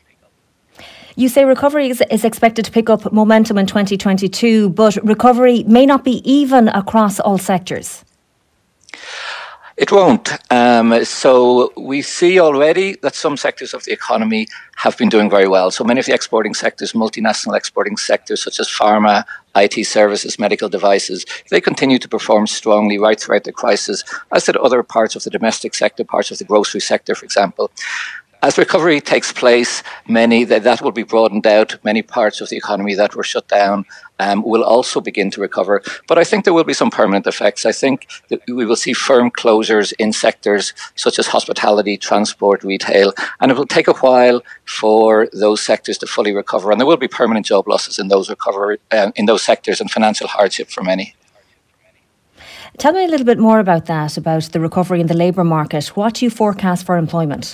You say recovery is, is expected to pick up momentum in twenty twenty-two, but recovery may not be even across all sectors. It won't. Um, so we see already that some sectors of the economy have been doing very well. So many of the exporting sectors, multinational exporting sectors such as pharma, I T services, medical devices, they continue to perform strongly right throughout the crisis, as did other parts of the domestic sector, parts of the grocery sector, for example. As recovery takes place, many that, that will be broadened out. Many parts of the economy that were shut down um, will also begin to recover. But I think there will be some permanent effects. I think that we will see firm closures in sectors such as hospitality, transport, retail, and it will take a while for those sectors to fully recover. And there will be permanent job losses in those recover uh, in those sectors and financial hardship for many. Tell me a little bit more about that, about the recovery in the labour market. What do you forecast for employment?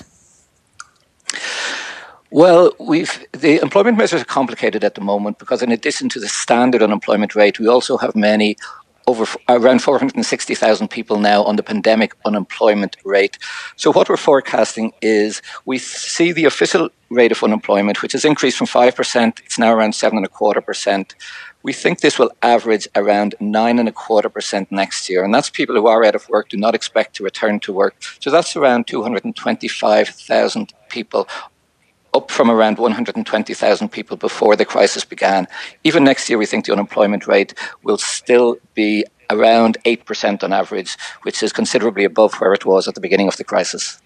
Well, we've the employment measures are complicated at the moment because in addition to the standard unemployment rate, we also have many, over around four hundred sixty thousand people now on the pandemic unemployment rate. So what we're forecasting is we see the official rate of unemployment, which has increased from five percent, it's now around seven and a quarter percent. We think this will average around nine and a quarter percent next year. And that's people who are out of work, do not expect to return to work. So that's around two hundred twenty-five thousand people, up from around one hundred twenty thousand people before the crisis began. Even next year, we think the unemployment rate will still be around eight percent on average, which is considerably above where it was at the beginning of the crisis.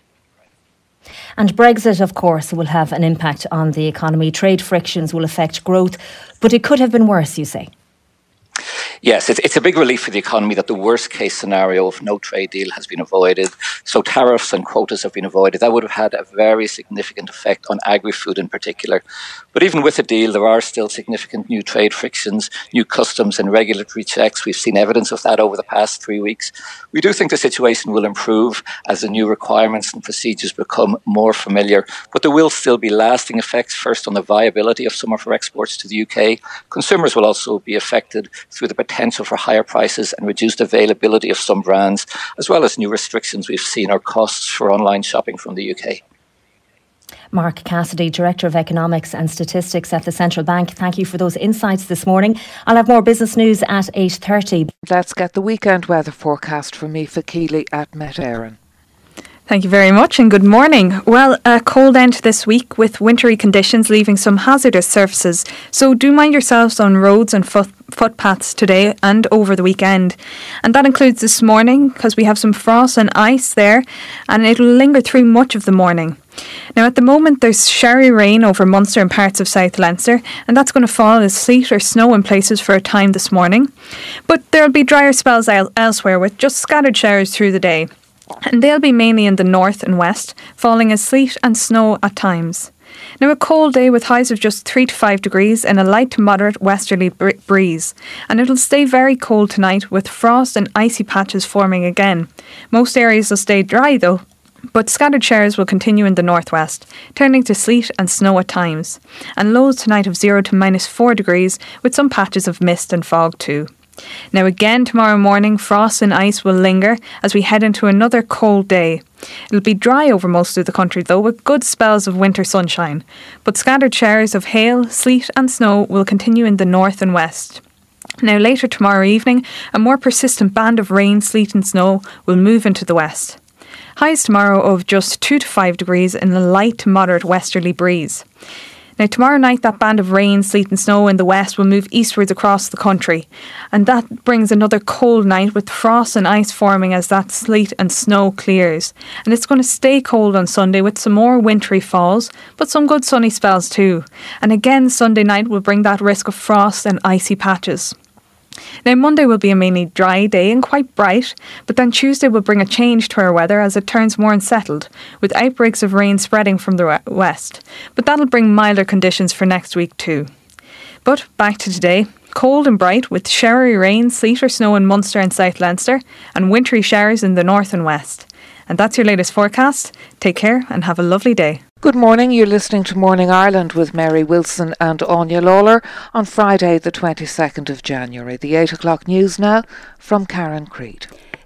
And Brexit, of course, will have an impact on the economy. Trade frictions will affect growth, but it could have been worse, you say. Yes, it's, it's a big relief for the economy that the worst case scenario of no trade deal has been avoided. So tariffs and quotas have been avoided. That would have had a very significant effect on agri-food in particular. But even with a deal, there are still significant new trade frictions, new customs and regulatory checks. We've seen evidence of that over the past three weeks. We do think the situation will improve as the new requirements and procedures become more familiar. But there will still be lasting effects, first on the viability of some of our exports to the U K. Consumers will also be affected through the potential for higher prices and reduced availability of some brands, as well as new restrictions we've seen or costs for online shopping from the U K. Mark Cassidy, Director of Economics and Statistics at the Central Bank. Thank you for those insights this morning. I'll have more business news at eight thirty. Let's get the weekend weather forecast from Aoife Keeley at Met Éireann. Thank you very much and good morning. Well, a cold end this week with wintry conditions leaving some hazardous surfaces. So do mind yourselves on roads and foot footpaths today and over the weekend. And that includes this morning because we have some frost and ice there and it'll linger through much of the morning. Now at the moment there's showery rain over Munster and parts of South Leinster and that's going to fall as sleet or snow in places for a time this morning. But there'll be drier spells el- elsewhere with just scattered showers through the day. And they'll be mainly in the north and west, falling as sleet and snow at times. Now a cold day with highs of just three to five degrees and a light to moderate westerly br- breeze. And it'll stay very cold tonight with frost and icy patches forming again. Most areas will stay dry though, but scattered showers will continue in the northwest, turning to sleet and snow at times. And lows tonight of zero to minus four degrees with some patches of mist and fog too. Now again tomorrow morning frost and ice will linger as we head into another cold day. It'll be dry over most of the country though with good spells of winter sunshine, but scattered showers of hail, sleet and snow will continue in the north and west. Now later tomorrow evening a more persistent band of rain, sleet and snow will move into the west. Highs tomorrow of just two to five degrees and a light to moderate westerly breeze. Now tomorrow night that band of rain, sleet and snow in the west will move eastwards across the country and that brings another cold night with frost and ice forming as that sleet and snow clears. And it's going to stay cold on Sunday with some more wintry falls but some good sunny spells too. And again Sunday night will bring that risk of frost and icy patches. Now Monday will be a mainly dry day and quite bright, but then Tuesday will bring a change to our weather as it turns more unsettled, with outbreaks of rain spreading from the west. But that'll bring milder conditions for next week too. But back to today, cold and bright with showery rain, sleet or snow in Munster and South Leinster, and wintry showers in the north and west. And that's your latest forecast. Take care and have a lovely day. Good morning, you're listening to Morning Ireland with Mary Wilson and Anya Lawler on Friday the twenty-second of January. The eight o'clock news now from Karen Creed.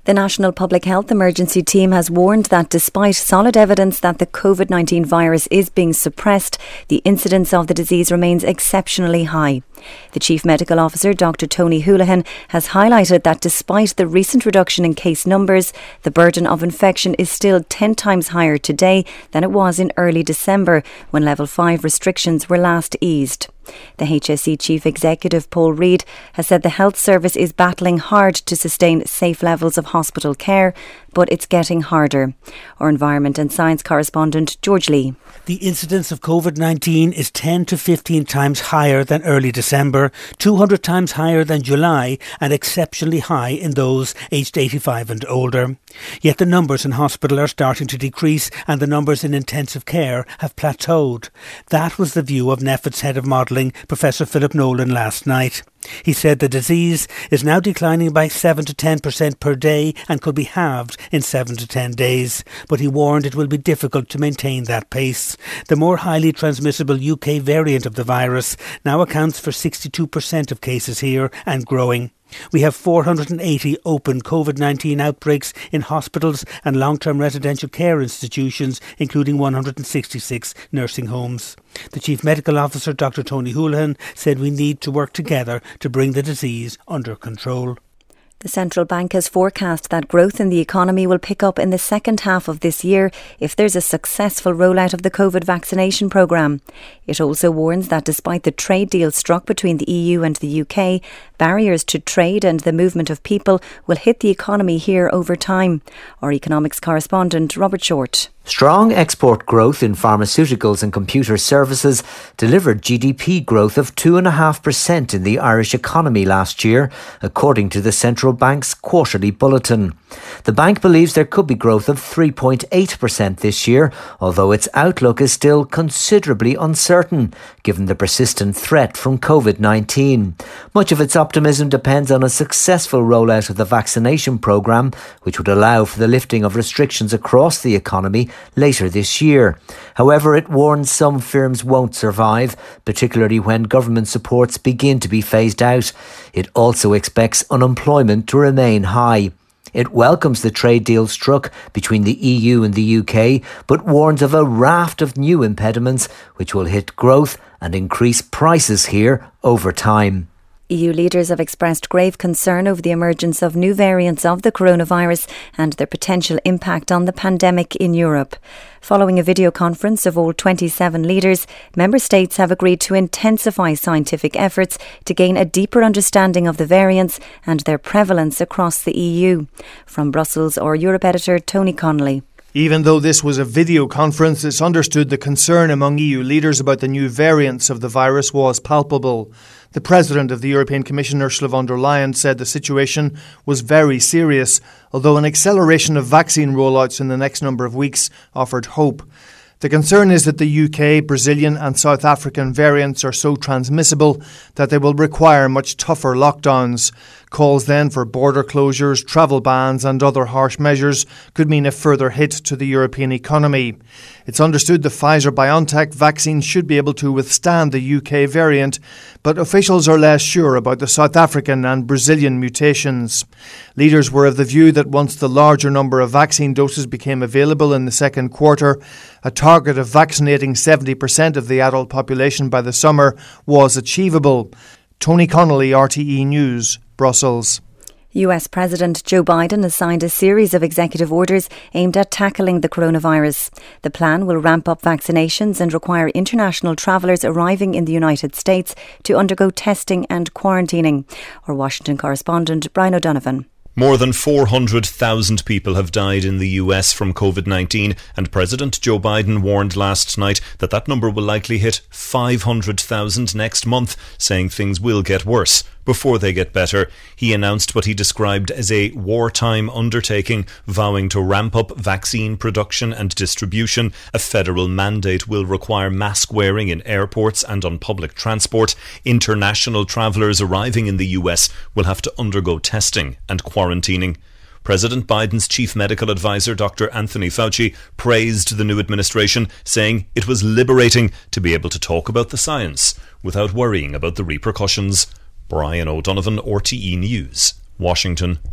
The National Public Health Emergency Team has warned that despite solid evidence that the COVID nineteen virus is being suppressed, the incidence of the disease remains exceptionally high. The Chief Medical Officer, Doctor Tony Holohan, has highlighted that despite the recent reduction in case numbers, the burden of infection is still ten times higher today than it was in early December, when level five restrictions were last eased. The H S E Chief Executive, Paul Reid, has said the health service is battling hard to sustain safe levels of hospital care, but it's getting harder. Our Environment and Science correspondent, George Lee. The incidence of COVID nineteen is ten to fifteen times higher than early December, two hundred times higher than July, and exceptionally high in those aged eighty-five and older. Yet the numbers in hospital are starting to decrease and the numbers in intensive care have plateaued. That was the view of NPHET's head of modelling, Professor Philip Nolan, last night. He said the disease is now declining by seven to ten percent per day and could be halved in seven to ten days. But he warned it will be difficult to maintain that pace. The more highly transmissible U K variant of the virus now accounts for sixty-two percent of cases here and growing. We have four hundred eighty open COVID nineteen outbreaks in hospitals and long-term residential care institutions, including one hundred sixty-six nursing homes. The Chief Medical Officer, Doctor Tony Holohan, said we need to work together to bring the disease under control. The central bank has forecast that growth in the economy will pick up in the second half of this year if there's a successful rollout of the COVID vaccination programme. It also warns that despite the trade deal struck between the E U and the U K, barriers to trade and the movement of people will hit the economy here over time. Our economics correspondent, Robert Short. Strong export growth in pharmaceuticals and computer services delivered G D P growth of two point five percent in the Irish economy last year, according to the central bank's quarterly bulletin. The bank believes there could be growth of three point eight percent this year, although its outlook is still considerably uncertain, given the persistent threat from COVID nineteen. Much of its optimism depends on a successful rollout of the vaccination programme, which would allow for the lifting of restrictions across the economy later this year. However, it warns some firms won't survive, particularly when government supports begin to be phased out. It also expects unemployment to remain high. It welcomes the trade deal struck between the E U and the U K, but warns of a raft of new impediments which will hit growth and increase prices here over time. E U leaders have expressed grave concern over the emergence of new variants of the coronavirus and their potential impact on the pandemic in Europe. Following a video conference of all twenty-seven leaders, member states have agreed to intensify scientific efforts to gain a deeper understanding of the variants and their prevalence across the E U. From Brussels, our Europe editor Tony Connolly. Even though this was a video conference, it's understood the concern among E U leaders about the new variants of the virus was palpable. The President of the European Commission, Ursula von der Leyen, said the situation was very serious, although an acceleration of vaccine rollouts in the next number of weeks offered hope. The concern is that the U K, Brazilian and South African variants are so transmissible that they will require much tougher lockdowns. Calls then for border closures, travel bans and other harsh measures could mean a further hit to the European economy. It's understood the Pfizer-BioNTech vaccine should be able to withstand the U K variant, but officials are less sure about the South African and Brazilian mutations. Leaders were of the view that once the larger number of vaccine doses became available in the second quarter, a target of vaccinating seventy percent of the adult population by the summer was achievable. Tony Connolly, R T E News, Brussels. U S President Joe Biden has signed a series of executive orders aimed at tackling the coronavirus. The plan will ramp up vaccinations and require international travellers arriving in the United States to undergo testing and quarantining. Our Washington correspondent, Brian O'Donovan. More than four hundred thousand people have died in the U S from COVID nineteen, and President Joe Biden warned last night that that number will likely hit five hundred thousand next month, saying things will get worse before they get better. He announced what he described as a wartime undertaking, vowing to ramp up vaccine production and distribution. A federal mandate will require mask wearing in airports and on public transport. International travellers arriving in the U S will have to undergo testing and quarantining. President Biden's chief medical advisor, Doctor Anthony Fauci, praised the new administration, saying it was liberating to be able to talk about the science without worrying about the repercussions. Brian O'Donovan, R T E News, Washington.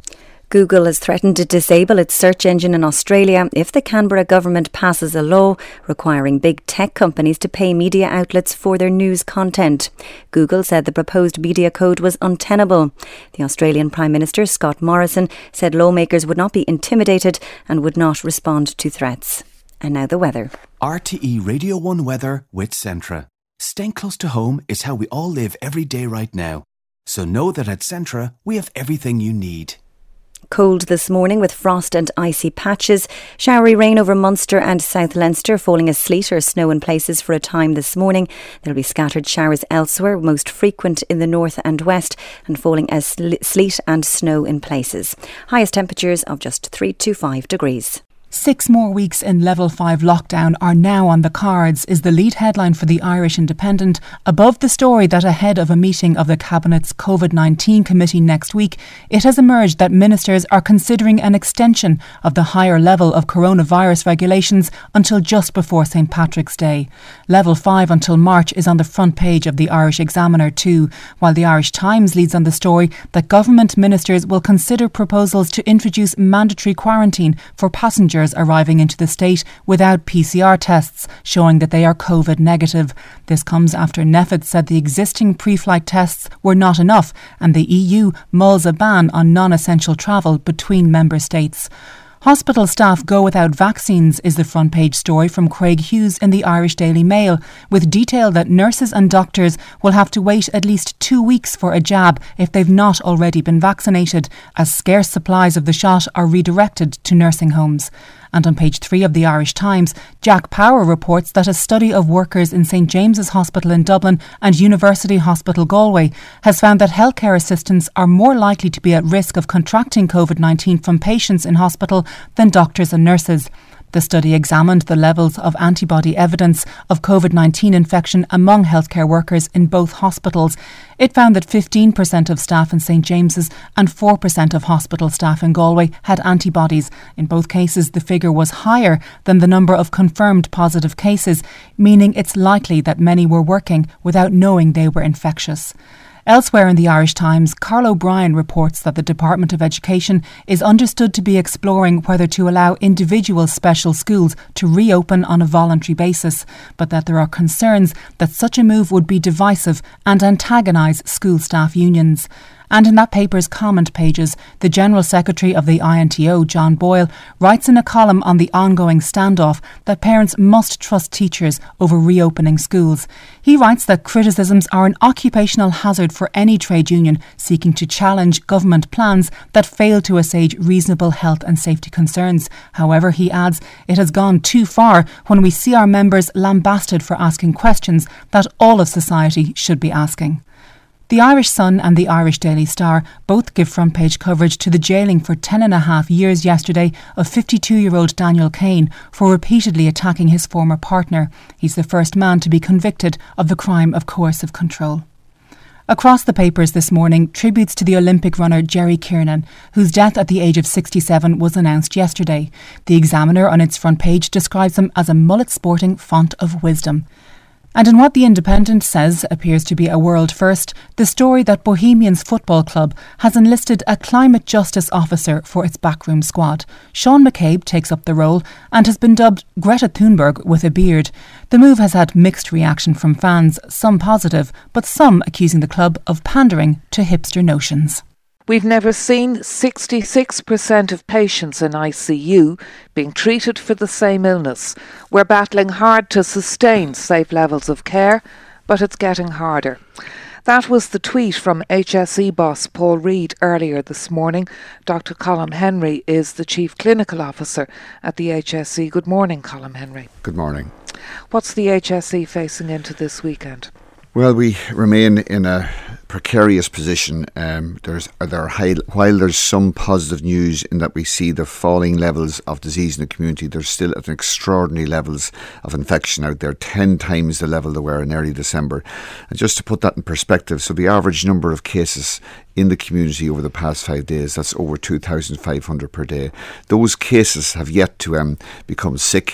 Google has threatened to disable its search engine in Australia if the Canberra government passes a law requiring big tech companies to pay media outlets for their news content. Google said the proposed media code was untenable. The Australian Prime Minister, Scott Morrison, said lawmakers would not be intimidated and would not respond to threats. And now the weather. R T E Radio one weather with Centra. Staying close to home is how we all live every day right now. So know that at Centra we have everything you need. Cold this morning with frost and icy patches. Showery rain over Munster and South Leinster, falling as sleet or snow in places for a time this morning. There will be scattered showers elsewhere, most frequent in the north and west, and falling as sleet and snow in places. Highest temperatures of just three to five degrees. Six more weeks in level five lockdown are now on the cards, is the lead headline for the Irish Independent, above the story that ahead of a meeting of the Cabinet's COVID nineteen committee next week, it has emerged that ministers are considering an extension of the higher level of coronavirus regulations until just before St Patrick's Day. Level five until March is on the front page of the Irish Examiner too, while the Irish Times leads on the story that government ministers will consider proposals to introduce mandatory quarantine for passengers arriving into the state without P C R tests showing that they are COVID negative. This comes after N E F I D said the existing pre-flight tests were not enough and the E U mulls a ban on non-essential travel between member states. Hospital staff go without vaccines is the front page story from Craig Hughes in the Irish Daily Mail, with detail that nurses and doctors will have to wait at least two weeks for a jab if they've not already been vaccinated, as scarce supplies of the shot are redirected to nursing homes. And on page three of the Irish Times, Jack Power reports that a study of workers in St James's Hospital in Dublin and University Hospital Galway has found that healthcare assistants are more likely to be at risk of contracting COVID nineteen from patients in hospital than doctors and nurses. The study examined the levels of antibody evidence of COVID nineteen infection among healthcare workers in both hospitals. It found that fifteen percent of staff in St James's and four percent of hospital staff in Galway had antibodies. In both cases, the figure was higher than the number of confirmed positive cases, meaning it's likely that many were working without knowing they were infectious. Elsewhere in the Irish Times, Carl O'Brien reports that the Department of Education is understood to be exploring whether to allow individual special schools to reopen on a voluntary basis, but that there are concerns that such a move would be divisive and antagonise school staff unions. And in that paper's comment pages, the General Secretary of the I N T O, John Boyle, writes in a column on the ongoing standoff that parents must trust teachers over reopening schools. He writes that criticisms are an occupational hazard for any trade union seeking to challenge government plans that fail to assuage reasonable health and safety concerns. However, he adds, it has gone too far when we see our members lambasted for asking questions that all of society should be asking. The Irish Sun and the Irish Daily Star both give front page coverage to the jailing for ten and a half years yesterday of fifty-two-year-old Daniel Kane for repeatedly attacking his former partner. He's the first man to be convicted of the crime of coercive control. Across the papers this morning, tributes to the Olympic runner Jerry Kiernan, whose death at the age of sixty-seven was announced yesterday. The Examiner on its front page describes him as a mullet-sporting font of wisdom. And in what The Independent says appears to be a world first, the story that Bohemians Football Club has enlisted a climate justice officer for its backroom squad. Sean McCabe takes up the role and has been dubbed Greta Thunberg with a beard. The move has had mixed reaction from fans, some positive, but some accusing the club of pandering to hipster notions. We've never seen sixty-six percent of patients in I C U being treated for the same illness. We're battling hard to sustain safe levels of care, but it's getting harder. That was the tweet from H S E boss Paul Reid earlier this morning. Doctor Colm Henry is the Chief Clinical Officer at the H S E. Good morning, Colm Henry. Good morning. What's the H S E facing into this weekend? Well, we remain in a precarious position. Um, there's, there are high, while there's some positive news in that we see the falling levels of disease in the community, there's still at an extraordinary levels of infection out there, ten times the level they were in early December. And just to put that in perspective, so the average number of cases in the community over the past five days, that's over two thousand five hundred per day. Those cases have yet to um, become sick.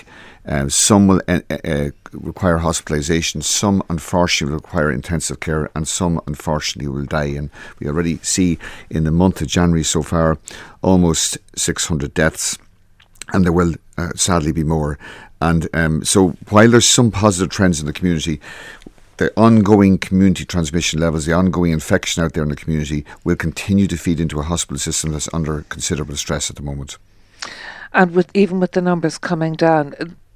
Um, some will uh, uh, require hospitalisation, some unfortunately will require intensive care, and some unfortunately will die. And we already see in the month of January so far almost six hundred deaths, and there will uh, sadly be more. And um, so while there's some positive trends in the community, the ongoing community transmission levels, the ongoing infection out there in the community will continue to feed into a hospital system that's under considerable stress at the moment. And with even with the numbers coming down,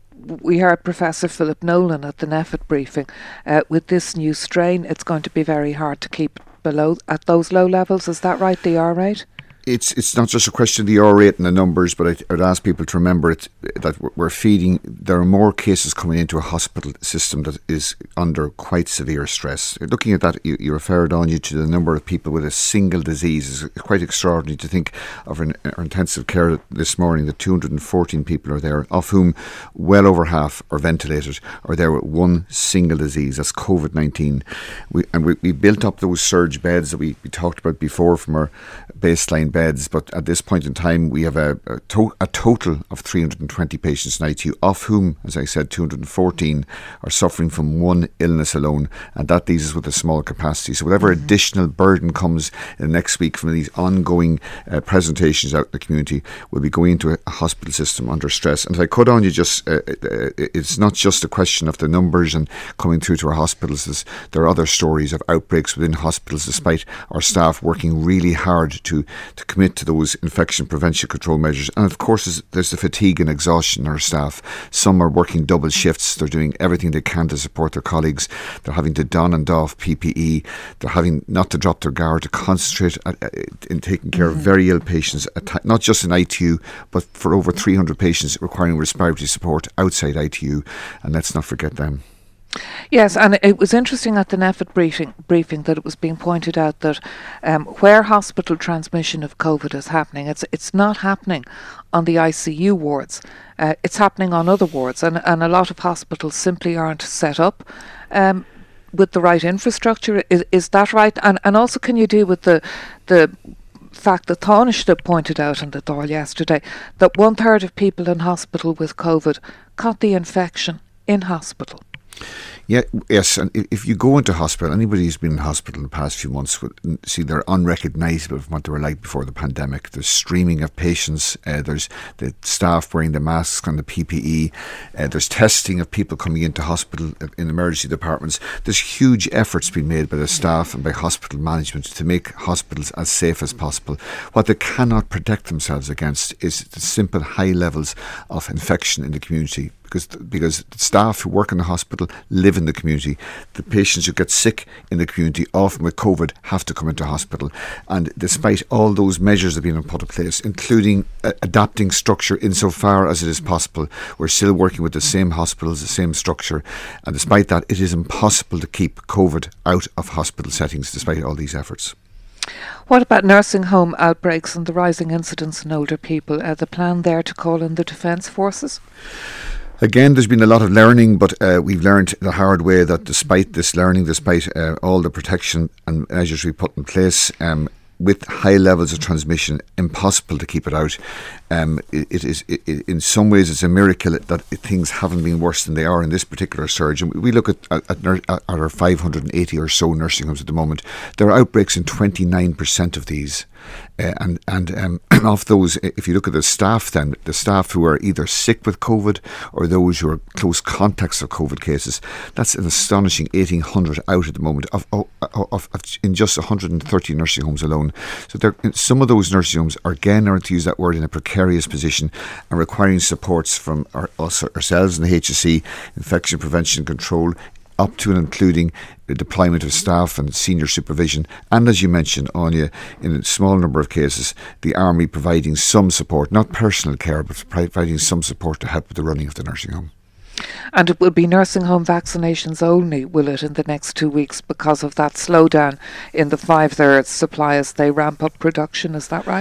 we heard Professor Philip Nolan at the NPHET briefing, uh, with this new strain, it's going to be very hard to keep below at those low levels. Is that right, the R rate? It's it's not just a question of the R rate and the numbers, but I would ask people to remember it, that we're feeding, there are more cases coming into a hospital system that is under quite severe stress. Looking at that, you, you referred on you to the number of people with a single disease. It's quite extraordinary to think of an, our intensive care this morning, that two hundred fourteen people are there, of whom well over half are ventilated, are there with one single disease, that's COVID nineteen. We, and we, we built up those surge beds that we, we talked about before from our baseline beds, but at this point in time we have a, a, to- a total of three hundred twenty patients in I T U, of whom, as I said, two hundred fourteen are suffering from one illness alone, and that leaves us with a small capacity. So whatever mm-hmm. additional burden comes in the next week from these ongoing uh, presentations out in the community will be going into a, a hospital system under stress. And if I could on you just, uh, uh, it's not just a question of the numbers and coming through to our hospitals. There's, there are other stories of outbreaks within hospitals, despite our staff working really hard to, to commit to those infection prevention control measures. And of course there's, there's the fatigue and exhaustion in our staff. Some are working double shifts. They're doing everything they can to support their colleagues. They're having to don and doff P P E. They're having not to drop their guard, to concentrate at, uh, in taking care mm-hmm. of very ill patients, at, not just in I T U, but for over three hundred patients requiring respiratory support outside I T U. And let's not forget them. Yes, and it was interesting at the NPHET briefing, briefing that it was being pointed out that um, where hospital transmission of COVID is happening, it's it's not happening on the I C U wards. Uh, it's happening on other wards, and, and a lot of hospitals simply aren't set up um, with the right infrastructure. Is, is that right? And and also, can you deal with the the fact that Taoiseach pointed out in the Dáil yesterday that one third of people in hospital with COVID caught the infection in hospital? Yeah, yes, and if you go into hospital, anybody who's been in hospital in the past few months would see they're unrecognisable from what they were like before the pandemic. There's streaming of patients, uh, there's the staff wearing the masks and the P P E, uh, there's testing of people coming into hospital in emergency departments. There's huge efforts being made by the staff and by hospital management to make hospitals as safe as possible. What they cannot protect themselves against is the simple high levels of infection in the community. Because because the staff who work in the hospital live in the community. The patients who get sick in the community, often with COVID, have to come into hospital. And despite all those measures that have been put in place, including uh, adapting structure insofar as it is possible, we're still working with the same hospitals, the same structure. And despite that, it is impossible to keep COVID out of hospital settings, despite all these efforts. What about nursing home outbreaks and the rising incidence in older people? Uh, the plan there to call in the Defence Forces? Again, there's been a lot of learning, but uh, we've learned the hard way that despite this learning, despite uh, all the protection and measures we put in place, um, with high levels of transmission, impossible to keep it out. Um, it, it is, it, it, in some ways, it's a miracle that it, things haven't been worse than they are in this particular surge. And we look at, at, at, nur- at our five hundred eighty or so nursing homes at the moment. There are outbreaks in twenty-nine percent of these. Uh, and and um, of those, if you look at the staff, then the staff who are either sick with COVID or those who are close contacts of COVID cases, that's an astonishing eighteen hundred out at the moment of, of, of, of in just one hundred thirty nursing homes alone. So there, some of those nursing homes are, again, I want to use that word, in a precarious position and requiring supports from our, us ourselves in the H S E, infection prevention control, up to and including the deployment of staff and senior supervision, and as you mentioned, Anya, in a small number of cases, the Army providing some support, not personal care, but providing some support to help with the running of the nursing home. And it will be nursing home vaccinations only, will it, in the next two weeks because of that slowdown in the five thirds supply as they ramp up production, is that right?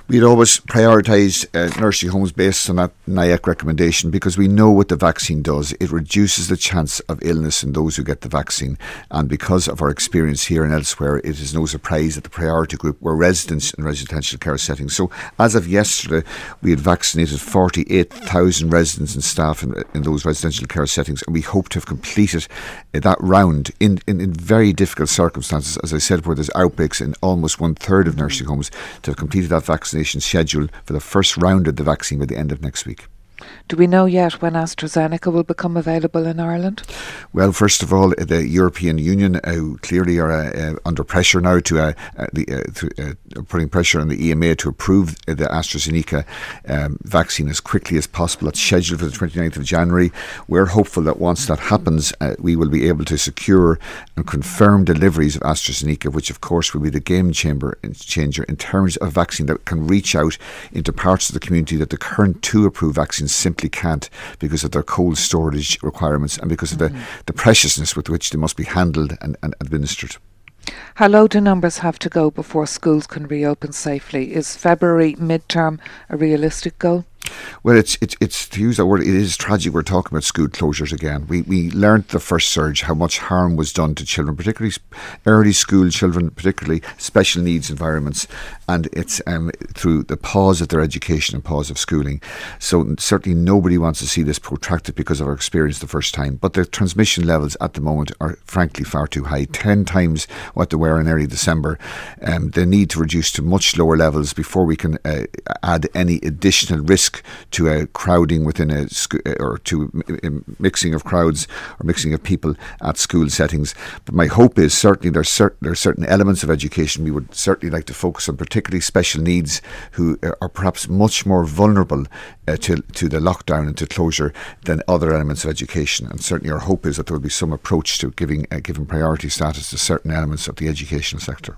We'd always prioritise uh, nursing homes based on that N I A C recommendation, because we know what the vaccine does. It reduces the chance of illness in those who get the vaccine. And because of our experience here and elsewhere, it is no surprise that the priority group were residents in residential care settings. So as of yesterday, we had vaccinated forty-eight thousand residents and staff in, in those residential care settings, and we hope to have completed uh, that round in, in, in very difficult circumstances, as I said, where there's outbreaks in almost one third of nursing homes, to have completed that vaccination schedule for the first round of the vaccine by the end of next week. Do we know yet when AstraZeneca will become available in Ireland? Well, first of all, the European Union uh, clearly are uh, uh, under pressure now to, uh, uh, the, uh, to uh, putting pressure on the E M A to approve uh, the AstraZeneca um, vaccine as quickly as possible. It's scheduled for the twenty-ninth of January. We're hopeful that once that happens, uh, we will be able to secure and confirm deliveries of AstraZeneca, which of course will be the game chamber, changer in terms of vaccine that can reach out into parts of the community that the current two approved vaccines simply can't, because of their cold storage requirements and because mm-hmm. of the, the preciousness with which they must be handled and, and administered. How low do numbers have to go before schools can reopen safely? Is February midterm a realistic goal? Well, it's it's it's to use that word, it is tragic. We're talking about school closures again. We we learned the first surge how much harm was done to children, particularly early school children, particularly special needs environments, and it's um, through the pause of their education and pause of schooling. So certainly nobody wants to see this protracted because of our experience the first time. But the transmission levels at the moment are frankly far too high, ten times what they were in early December. Um, they need to reduce to much lower levels before we can uh, add any additional risk to a crowding within a sc- or to m- mixing of crowds or mixing of people at school settings. But my hope is certainly there's certain there are certain elements of education we would certainly like to focus on, particularly special needs, who are perhaps much more vulnerable uh, to to the lockdown and to closure than other elements of education. And certainly our hope is that there will be some approach to giving uh, giving priority status to certain elements of the educational sector.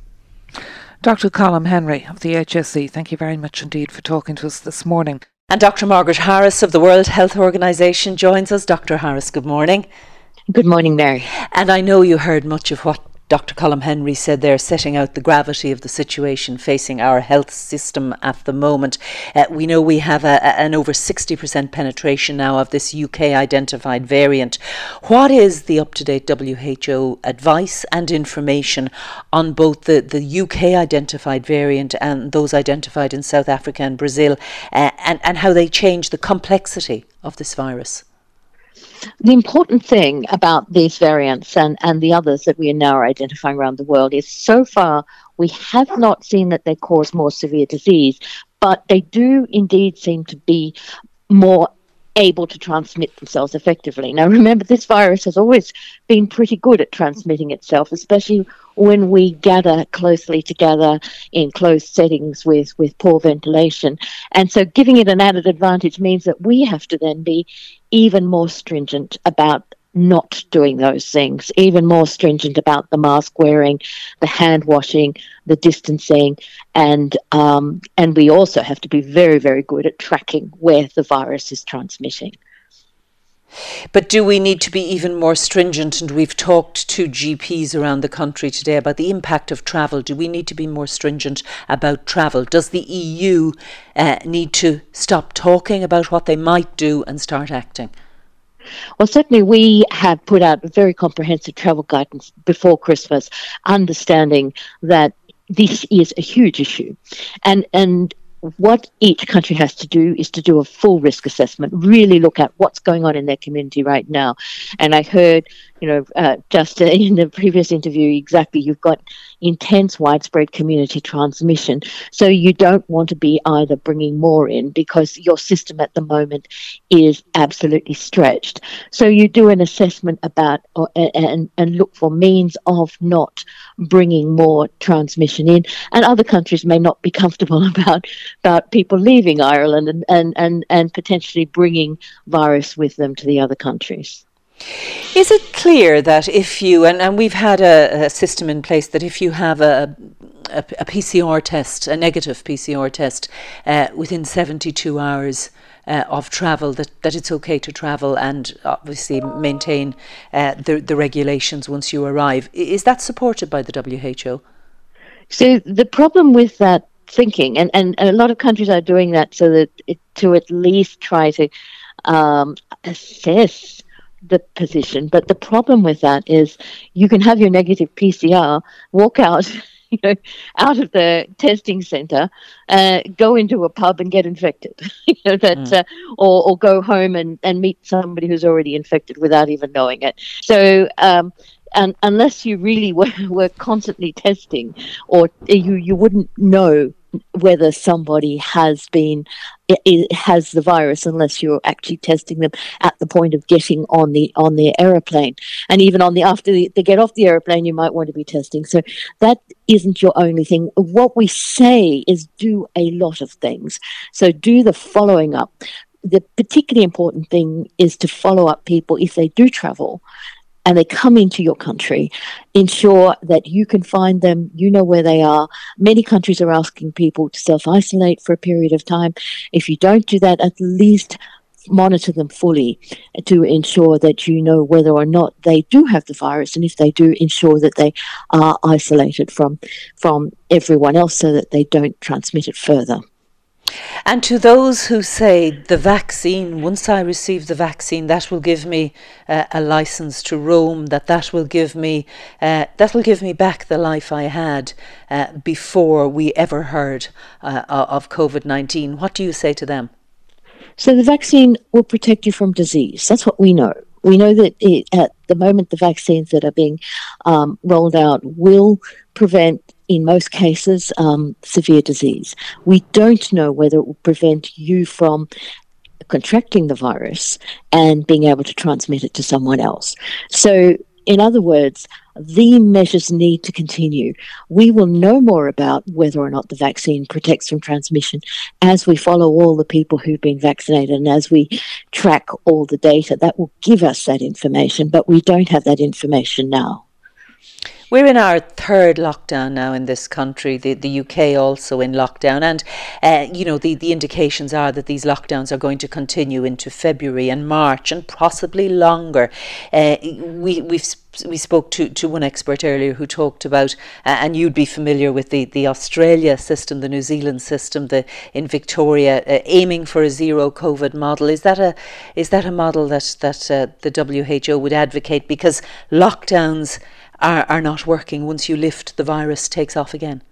Doctor Colm Henry of the H S E, thank you very much indeed for talking to us this morning. And Doctor Margaret Harris of the World Health Organization joins us. Doctor Harris, good morning. Good morning, Mary. And I know you heard much of what Doctor Colm Henry said there, setting out the gravity of the situation facing our health system at the moment. Uh, we know we have a, a, an over sixty percent penetration now of this U K identified variant. What is the up-to-date W H O advice and information on both the, the U K identified variant and those identified in South Africa and Brazil, uh, and, and how they change the complexity of this virus? The important thing about these variants and, and the others that we are now identifying around the world is so far we have not seen that they cause more severe disease, but they do indeed seem to be more able to transmit themselves effectively. Now, remember, this virus has always been pretty good at transmitting itself, especially when we gather closely together in closed settings with, with poor ventilation. And so giving it an added advantage means that we have to then be even more stringent about not doing those things, even more stringent about the mask wearing, the hand washing, the distancing, and um, and we also have to be very, very good at tracking where the virus is transmitting. But do we need to be even more stringent? And we've talked to G Ps around the country today about the impact of travel. Do we need to be more stringent about travel? Does the E U uh, need to stop talking about what they might do and start acting? Well, certainly we have put out very comprehensive travel guidance before Christmas, understanding that this is a huge issue. And and what each country has to do is to do a full risk assessment, really look at what's going on in their community right now. And I heard, you know, uh, just uh, in the previous interview, exactly, you've got intense widespread community transmission. So you don't want to be either bringing more in because your system at the moment is absolutely stretched. So you do an assessment about uh, and, and look for means of not bringing more transmission in. And other countries may not be comfortable about about people leaving Ireland and, and, and, and potentially bringing virus with them to the other countries. Is it clear that if you, and, and we've had a, a system in place, that if you have a, a, a P C R test, a negative P C R test, uh, within seventy-two hours uh, of travel, that, that it's okay to travel and obviously maintain uh, the, the regulations once you arrive? Is that supported by the W H O? So the problem with that thinking, and, and, and a lot of countries are doing that so that it, to at least try to um, assess the position. But the problem with that is you can have your negative P C R, walk out, you know, out of the testing centre, uh, go into a pub and get infected, you know, that, mm. uh, or, or go home and, and meet somebody who's already infected without even knowing it. So, um, and unless you really were, were constantly testing, or you, you wouldn't know whether somebody has been it, it has the virus unless you're actually testing them at the point of getting on the on the aeroplane, and even on the after the, they get off the aeroplane, you might want to be testing. So that isn't your only thing. What we say is do a lot of things. So do the following up. The particularly important thing is to follow up people if they do travel and they come into your country. Ensure that you can find them, you know where they are. Many countries are asking people to self-isolate for a period of time. If you don't do that, at least monitor them fully to ensure that you know whether or not they do have the virus, and if they do, ensure that they are isolated from, from everyone else so that they don't transmit it further. And to those who say the vaccine, once I receive the vaccine, that will give me uh, a license to roam, that that will give me uh, that will give me back the life I had uh, before we ever heard uh, of COVID nineteen. What do you say to them? So the vaccine will protect you from disease. That's what we know. We know that it, at the moment the vaccines that are being um, rolled out will prevent, in most cases, um, severe disease. We don't know whether it will prevent you from contracting the virus and being able to transmit it to someone else. So, in other words, the measures need to continue. We will know more about whether or not the vaccine protects from transmission as we follow all the people who've been vaccinated and as we track all the data. That will give us that information, but we don't have that information now. We're in our third lockdown now in this country, the, the U K also in lockdown, and uh, you know the, the indications are that these lockdowns are going to continue into February and March and possibly longer. Uh, we we've we spoke to, to one expert earlier who talked about, uh, and you'd be familiar with the, the Australia system, the New Zealand system, the in Victoria, uh, aiming for a zero COVID model. Is that a is that a model that that uh, the W H O would advocate? Because lockdowns Are, are not working. Once you lift, the virus takes off again.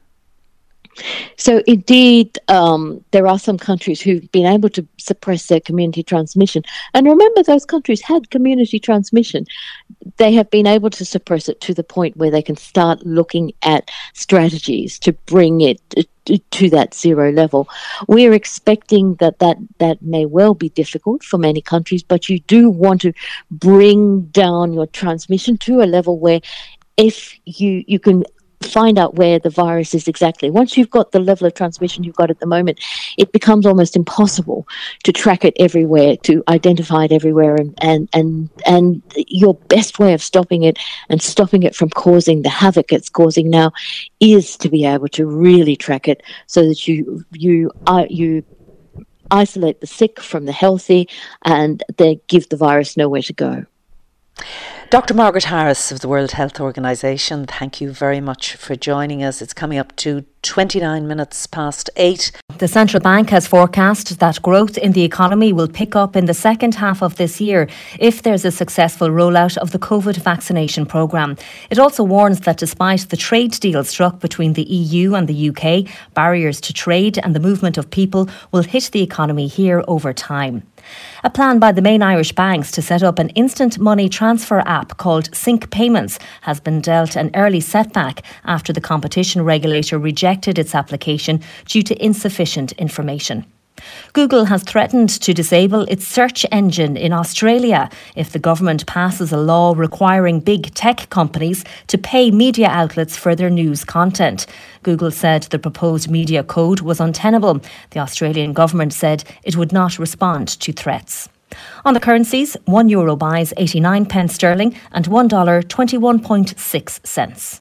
So indeed, um, there are some countries who've been able to suppress their community transmission. And remember, those countries had community transmission. They have been able to suppress it to the point where they can start looking at strategies to bring it to that zero level. We're expecting that, that that may well be difficult for many countries, but you do want to bring down your transmission to a level where if you you can find out where the virus is exactly. Once you've got the level of transmission you've got at the moment, it becomes almost impossible to track it everywhere, to identify it everywhere, and and and, and your best way of stopping it and stopping it from causing the havoc it's causing now is to be able to really track it so that you you uh, you isolate the sick from the healthy and they give the virus nowhere to go. Doctor Margaret Harris of the World Health Organization, thank you very much for joining us. It's coming up to twenty-nine minutes past eight. The central bank has forecast that growth in the economy will pick up in the second half of this year if there's a successful rollout of the COVID vaccination programme. It also warns that despite the trade deal struck between the E U and the U K, barriers to trade and the movement of people will hit the economy here over time. A plan by the main Irish banks to set up an instant money transfer app called Sync Payments has been dealt an early setback after the competition regulator rejected its application due to insufficient information. Google has threatened to disable its search engine in Australia if the government passes a law requiring big tech companies to pay media outlets for their news content. Google said the proposed media code was untenable. The Australian government said it would not respond to threats. On the currencies, one euro buys eighty-nine pence sterling and one dollar twenty-one point six cents.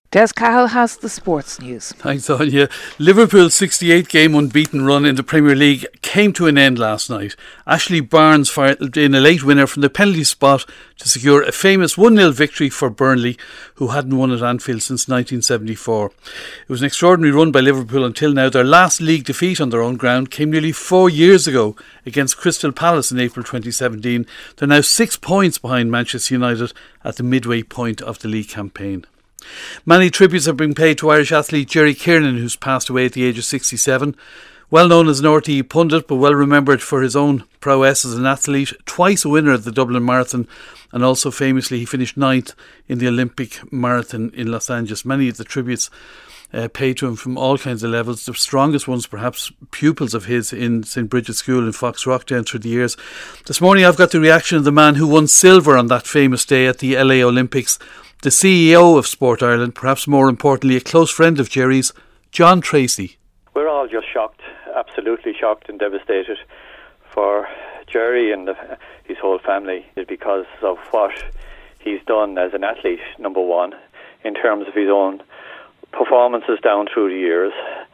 Des Cahill has the sports news. Thanks, Anya. Liverpool's sixty-eight game unbeaten run in the Premier League came to an end last night. Ashley Barnes fired in a late winner from the penalty spot to secure a famous one nil victory for Burnley, who hadn't won at Anfield since nineteen seventy-four. It was an extraordinary run by Liverpool until now. Their last league defeat on their own ground came nearly four years ago against Crystal Palace in April twenty seventeen. They're now six points behind Manchester United at the midway point of the league campaign. Many tributes have been paid to Irish athlete Jerry Kiernan, who's passed away at the age of sixty-seven. Well known as an R T E pundit, but well remembered for his own prowess as an athlete, twice a winner of the Dublin Marathon, and also famously he finished ninth in the Olympic Marathon in Los Angeles. Many of the tributes uh, paid to him from all kinds of levels. The strongest ones perhaps pupils of his in Saint Bridget's School in Foxrock down through the years. This morning I've got the reaction of the man who won silver on that famous day at the L A Olympics, the C E O of Sport Ireland, perhaps more importantly a close friend of Jerry's, John Tracy. We're all just shocked, absolutely shocked and devastated for Jerry and the, his whole family, because of what he's done as an athlete, number one, in terms of his own performances down through the years.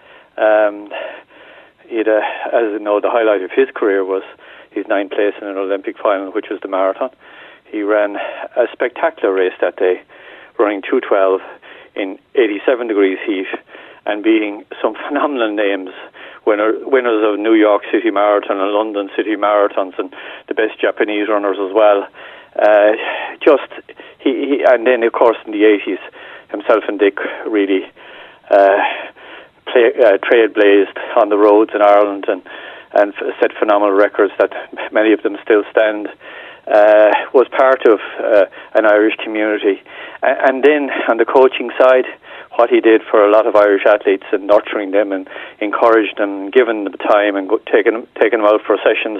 Um, he'd, uh, as you know, the highlight of his career was his ninth place in an Olympic final, which was the marathon. He ran a spectacular race that day, running two twelve in eighty-seven degrees heat and beating some phenomenal names, winner, winners of New York City Marathon and London City Marathons, and the best Japanese runners as well. Uh, just he, he, and then of course in the eighties, himself and Dick really uh, play, uh, trailblazed on the roads in Ireland and and set phenomenal records that many of them still stand. Uh, was part of uh, an Irish community. And, and then on the coaching side, what he did for a lot of Irish athletes and nurturing them and encouraged them and giving them time and go, taking, taking them out for sessions.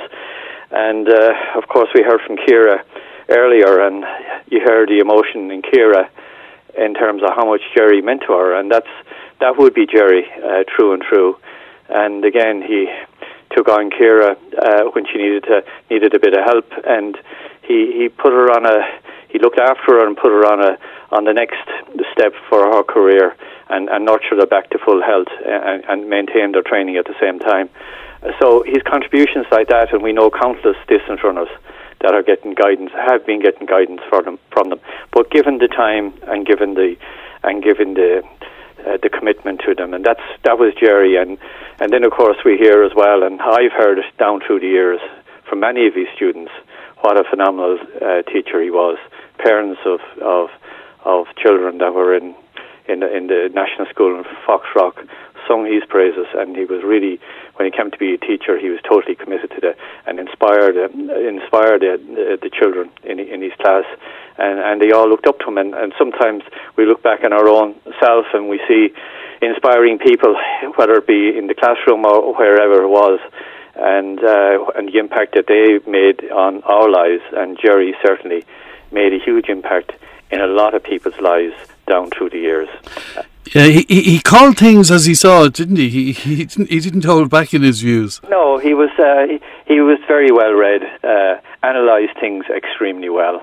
And uh, of course we heard from Ciara earlier, and you heard the emotion in Ciara in terms of how much Jerry meant to her, and that's that would be Jerry, uh, true and true. And again, he took on Ciara uh, when she needed to, needed a bit of help, and he, he put her on a he looked after her and put her on a on the next step for her career, and, and nurtured her back to full health and, and maintained her training at the same time. So his contributions like that, and we know countless distance runners that are getting guidance, have been getting guidance for them from them. But given the time and given the and given the Uh, the commitment to them, and that's that was Jerry. And and then of course we hear as well, and I've heard it down through the years from many of his students, what a phenomenal uh, teacher he was. Parents of of of children that were in in the, in the national school in Foxrock sung his praises, and he was really, when he came to be a teacher, he was totally committed to that and inspired uh, inspired uh, the children in in his class, and and they all looked up to him. And, and sometimes we look back on our own self and we see inspiring people, whether it be in the classroom or wherever it was, and uh, and the impact that they made on our lives. And Jerry certainly made a huge impact in a lot of people's lives down through the years. Yeah, he he called things as he saw it, didn't he? He he didn't he didn't hold back in his views. No, he was uh, he, he was very well read, uh, analysed things extremely well,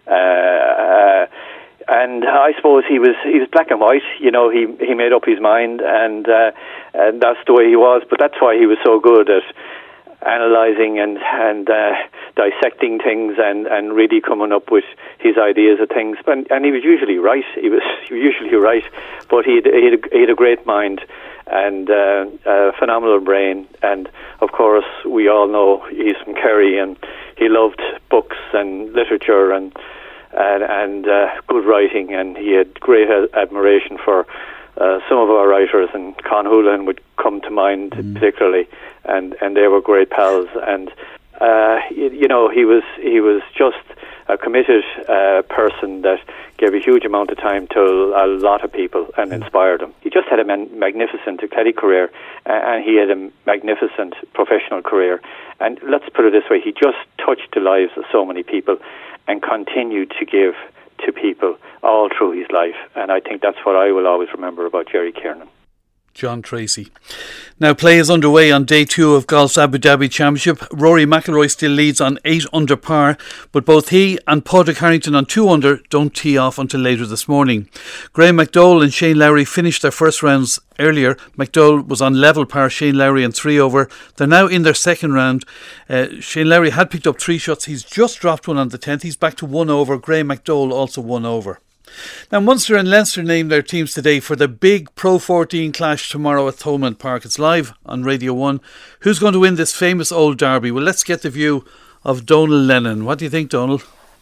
uh, uh, and I suppose he was he was black and white. You know, he he made up his mind, and uh, and that's the way he was. But that's why he was so good at analysing and and uh, dissecting things and, and really coming up with his ideas of things. And, and he was usually right. He was usually right, but he had, he had, a, he had a great mind and uh, a phenomenal brain. And of course, we all know he's from Kerry, and he loved books and literature and and, and uh, good writing. And he had great admiration for Uh, some of our writers, and Con Houlihan would come to mind mm. particularly, and, and they were great pals. And uh, you, you know, he was he was just a committed uh, person that gave a huge amount of time to a lot of people and inspired them. He just had a man- magnificent athletic career, uh, and he had a magnificent professional career. And let's put it this way: he just touched the lives of so many people, and continued to give to people all through his life. And I think that's what I will always remember about Jerry Kiernan. John Tracy. Now play is underway on day two of golf's Abu Dhabi Championship. Rory McIlroy still leads on eight under par, but both he and Padraig Harrington on two under don't tee off until later this morning. Graham McDowell and Shane Lowry finished their first rounds earlier. McDowell was on level par, Shane Lowry on three over. They're now in their second round. Uh, Shane Lowry had picked up three shots. He's just dropped one on the tenth. He's back to one over. Graham McDowell also one over. Now, Munster and Leinster named their teams today for the big Pro fourteen clash tomorrow at Thomond Park. It's live on Radio one. Who's going to win this famous old derby? Well, let's get the view of Donal Lennon. What do you think, Donal?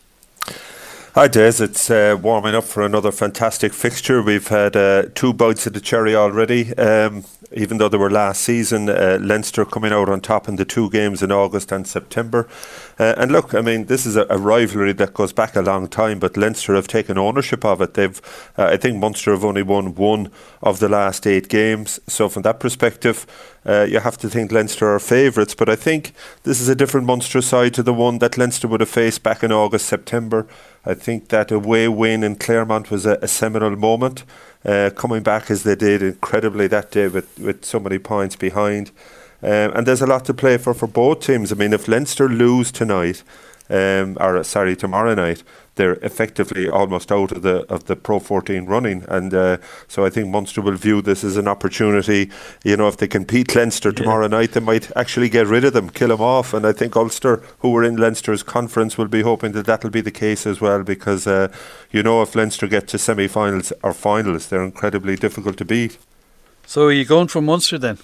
Hi Des, it's uh, warming up for another fantastic fixture. We've had uh, two bites of the cherry already, um, even though they were last season. uh, Leinster coming out on top in the two games in August and September. Uh, and look, I mean, this is a, a rivalry that goes back a long time, but Leinster have taken ownership of it. They've, uh, I think Munster have only won one of the last eight games. So from that perspective, Uh, you have to think Leinster are favourites, but I think this is a different Munster side to the one that Leinster would have faced back in August, September. I think that away win in Claremont was a, a seminal moment, uh, coming back as they did incredibly that day with, with so many points behind. Um, and there's a lot to play for for both teams. I mean, if Leinster lose tonight, um, or sorry, tomorrow night, they're effectively almost out of the of the Pro fourteen running, and uh, so I think Munster will view this as an opportunity. You know, if they can beat Leinster yeah. tomorrow night, they might actually get rid of them, kill them off. And I think Ulster, who were in Leinster's conference, will be hoping that that'll be the case as well, because uh, you know, if Leinster get to semi-finals or finals, they're incredibly difficult to beat. So are you going for Munster then?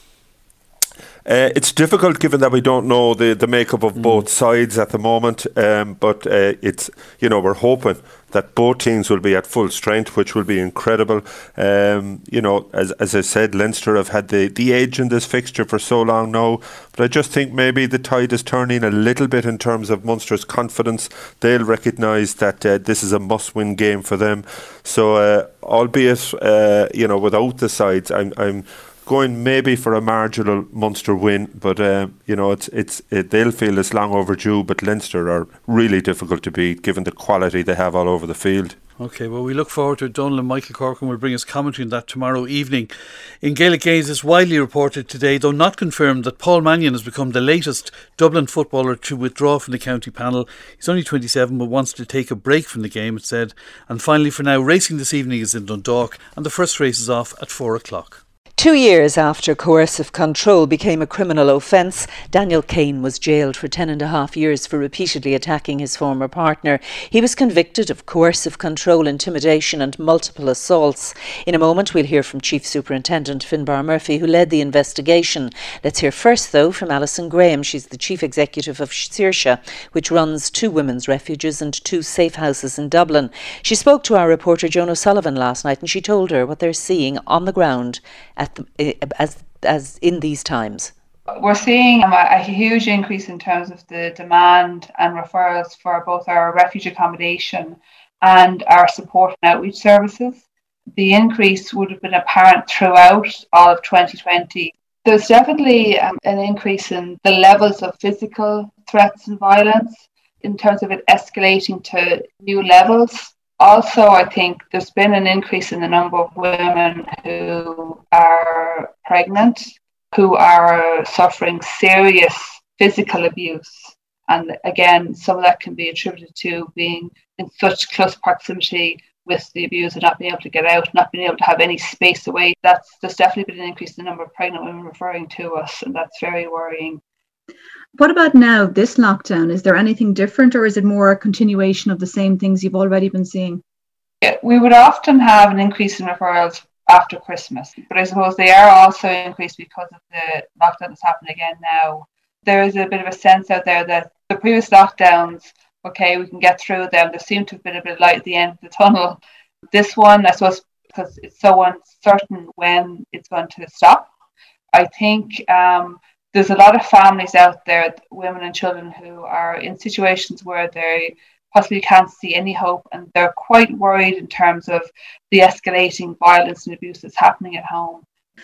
Uh, it's difficult given that we don't know the, the makeup of mm. both sides at the moment, um, but uh, it's, you know, we're hoping that both teams will be at full strength, which will be incredible. Um, you know, as as I said, Leinster have had the, the edge in this fixture for so long now, but I just think maybe the tide is turning a little bit in terms of Munster's confidence. They'll recognise that uh, this is a must-win game for them. So, uh, albeit, uh, you know, without the sides, I'm I'm going maybe for a marginal Munster win, but uh, you know, it's it's it, they'll feel it's long overdue. But Leinster are really difficult to beat, given the quality they have all over the field. Okay, well, we look forward to it. Donal and Michael Corcoran will bring us commentary on that tomorrow evening. In Gaelic Games, it's widely reported today, though not confirmed, that Paul Mannion has become the latest Dublin footballer to withdraw from the county panel. He's only twenty-seven, but wants to take a break from the game, it said. And finally, for now, racing this evening is in Dundalk, and the first race is off at four o'clock. Two years after coercive control became a criminal offence, Daniel Kane was jailed for ten and a half years for repeatedly attacking his former partner. He was convicted of coercive control, intimidation and multiple assaults. In a moment, we'll hear from Chief Superintendent Finbar Murphy, who led the investigation. Let's hear first, though, from Alison Graham. She's the Chief Executive of Saoirse, which runs two women's refuges and two safe houses in Dublin. She spoke to our reporter Joan O'Sullivan last night, and she told her what they're seeing on the ground at The, as as in these times. We're seeing a, a huge increase in terms of the demand and referrals for both our refuge accommodation and our support and outreach services. The increase would have been apparent throughout all of twenty twenty. There's definitely um, an increase in the levels of physical threats and violence, in terms of it escalating to new levels. Also, I think there's been an increase in the number of women who are pregnant, who are suffering serious physical abuse. And again, some of that can be attributed to being in such close proximity with the abuser, not being able to get out, not being able to have any space away. That's there's definitely been an increase in the number of pregnant women referring to us, and that's very worrying. What about now, this lockdown? Is there anything different, or is it more a continuation of the same things you've already been seeing? Yeah, we would often have an increase in referrals after Christmas, but I suppose they are also increased because of the lockdown that's happening again now. There is a bit of a sense out there that the previous lockdowns, okay, we can get through them. There seemed to have been a bit of light at the end of the tunnel. This one, I suppose, because it's so uncertain when it's going to stop. I think um, there's a lot of families out there, women and children, who are in situations where they possibly can't see any hope, and they're quite worried in terms of the escalating violence and abuse that's happening at home.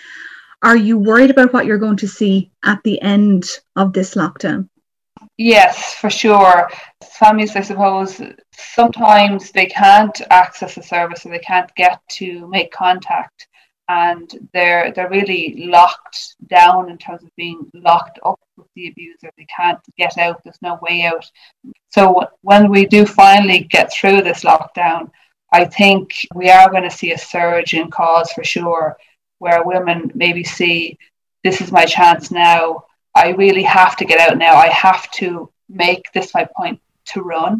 Are you worried about what you're going to see at the end of this lockdown? Yes, for sure. Families, I suppose, sometimes they can't access a service or they can't get to make contact and they're they're really locked down in terms of being locked up with the abuser. They can't get out. There's no way out. So when we do finally get through this lockdown, I think we are going to see a surge in calls for sure, where women maybe see, this is my chance now. I really have to get out now. I have to make this my point to run.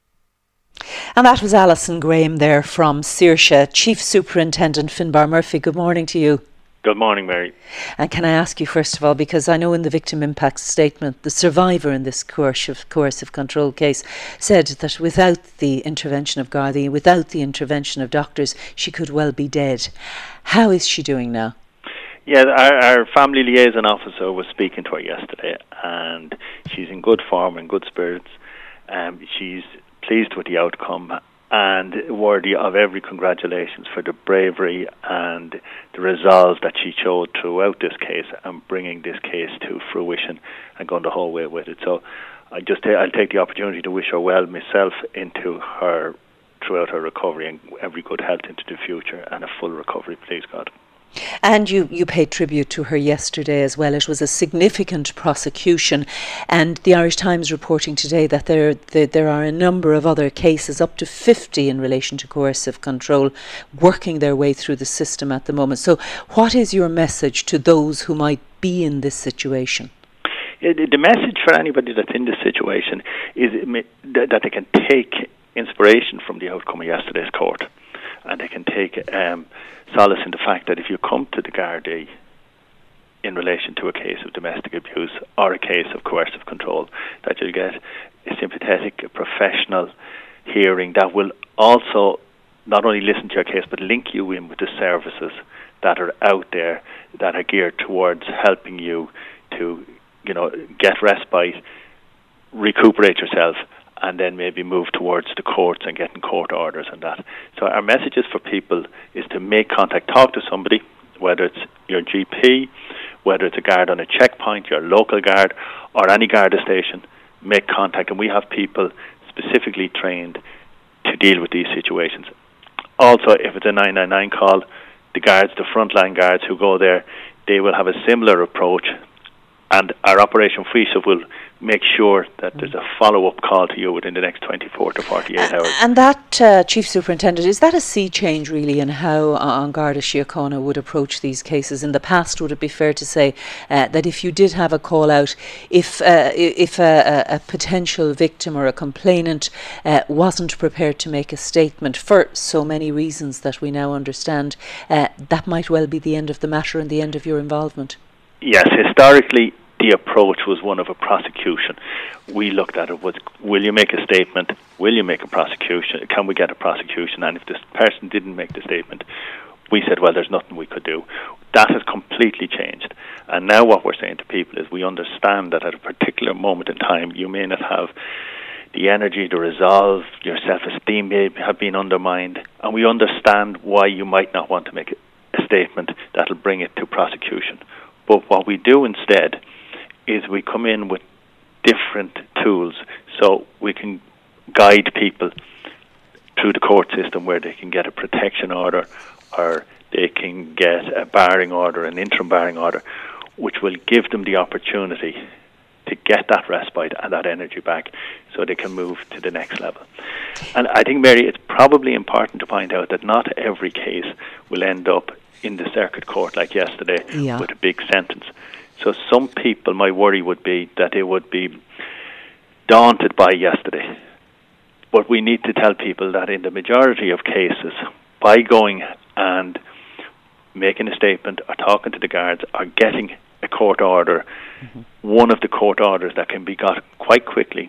And that was Alison Graham there from Saoirse. Chief Superintendent Finbar Murphy, good morning to you. Good morning, Mary. And can I ask you, first of all, because I know in the victim impact statement, the survivor in this coercive, coercive control case said that without the intervention of Gardaí, without the intervention of doctors, she could well be dead. How is she doing now? Yeah, our, our family liaison officer was speaking to her yesterday, and she's in good form and good spirits. Um, she's pleased with the outcome and worthy of every congratulations for the bravery and the resolve that she showed throughout this case and bringing this case to fruition and going the whole way with it. So I just ta- I'll take the opportunity to wish her well myself into her throughout her recovery, and every good health into the future and a full recovery, please God. And you, you paid tribute to her yesterday as well. It was a significant prosecution, and the Irish Times reporting today that there, there there are a number of other cases, up to fifty in relation to coercive control, working their way through the system at the moment. So what is your message to those who might be in this situation? The message for anybody that's in this situation is that they can take inspiration from the outcome of yesterday's court, and they can take um, solace in the fact that if you come to the Gardaí in relation to a case of domestic abuse or a case of coercive control, that you'll get a sympathetic, a professional hearing that will also not only listen to your case but link you in with the services that are out there that are geared towards helping you to, you know, get respite, recuperate yourself, and then maybe move towards the courts and getting court orders and that. So our messages for people is to make contact, talk to somebody, whether it's your G P, whether it's a guard on a checkpoint, your local guard, or any Garda station, make contact. And we have people specifically trained to deal with these situations. Also, if it's a nine nine nine call, the guards, the frontline guards who go there, they will have a similar approach, and our Operation Freesub will make sure that there's a follow-up call to you within the next twenty-four to forty-eight hours. And that, uh, Chief Superintendent, is that a sea change really in how uh, An Garda Síochána would approach these cases? In the past, would it be fair to say uh, that if you did have a call out, if uh, if a, a potential victim or a complainant uh, wasn't prepared to make a statement for so many reasons that we now understand, uh, that might well be the end of the matter and the end of your involvement? Yes, historically, the approach was one of a prosecution. We looked at it was, will you make a statement? Will you make a prosecution? Can we get a prosecution? And if this person didn't make the statement, we said, well, there's nothing we could do. That has completely changed. And now what we're saying to people is we understand that at a particular moment in time, you may not have the energy, the resolve, your self-esteem may have been undermined, and we understand why you might not want to make a statement that'll bring it to prosecution. But what we do instead is we come in with different tools so we can guide people through the court system where they can get a protection order or they can get a barring order, an interim barring order, which will give them the opportunity to get that respite and that energy back so they can move to the next level. And I think, Mary, it's probably important to point out that not every case will end up in the circuit court like yesterday yeah. with a big sentence. So some people, my worry would be that they would be daunted by yesterday. But we need to tell people that in the majority of cases, by going and making a statement or talking to the guards or getting a court order, mm-hmm. one of the court orders that can be got quite quickly,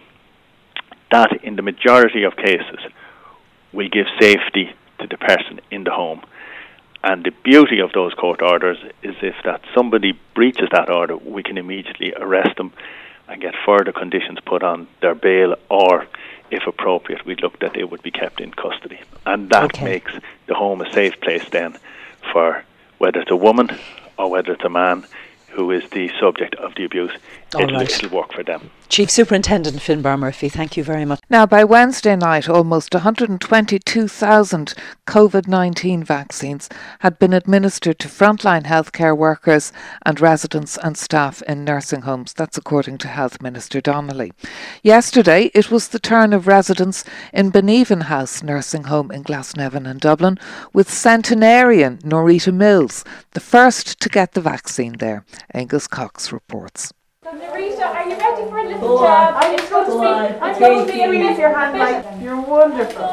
that in the majority of cases will give safety to the person in the home. And the beauty of those court orders is if that somebody breaches that order, we can immediately arrest them and get further conditions put on their bail, or, if appropriate, we'd look that they would be kept in custody. And that okay. makes the home a safe place then for whether it's a woman or whether it's a man who is the subject of the abuse. All It'll, right. it'll work for them. Chief Superintendent Finbar Murphy, thank you very much. Now, by Wednesday night, almost one hundred twenty-two thousand COVID nineteen vaccines had been administered to frontline healthcare workers and residents and staff in nursing homes. That's according to Health Minister Donnelly. Yesterday, it was the turn of residents in Beneven House Nursing Home in Glasnevin in Dublin, with centenarian Norita Mills, the first to get the vaccine there. Angus Cox reports. Norita, are you ready for a little jab? I'm just going to speak. I'm going to be with your hand like you're wonderful.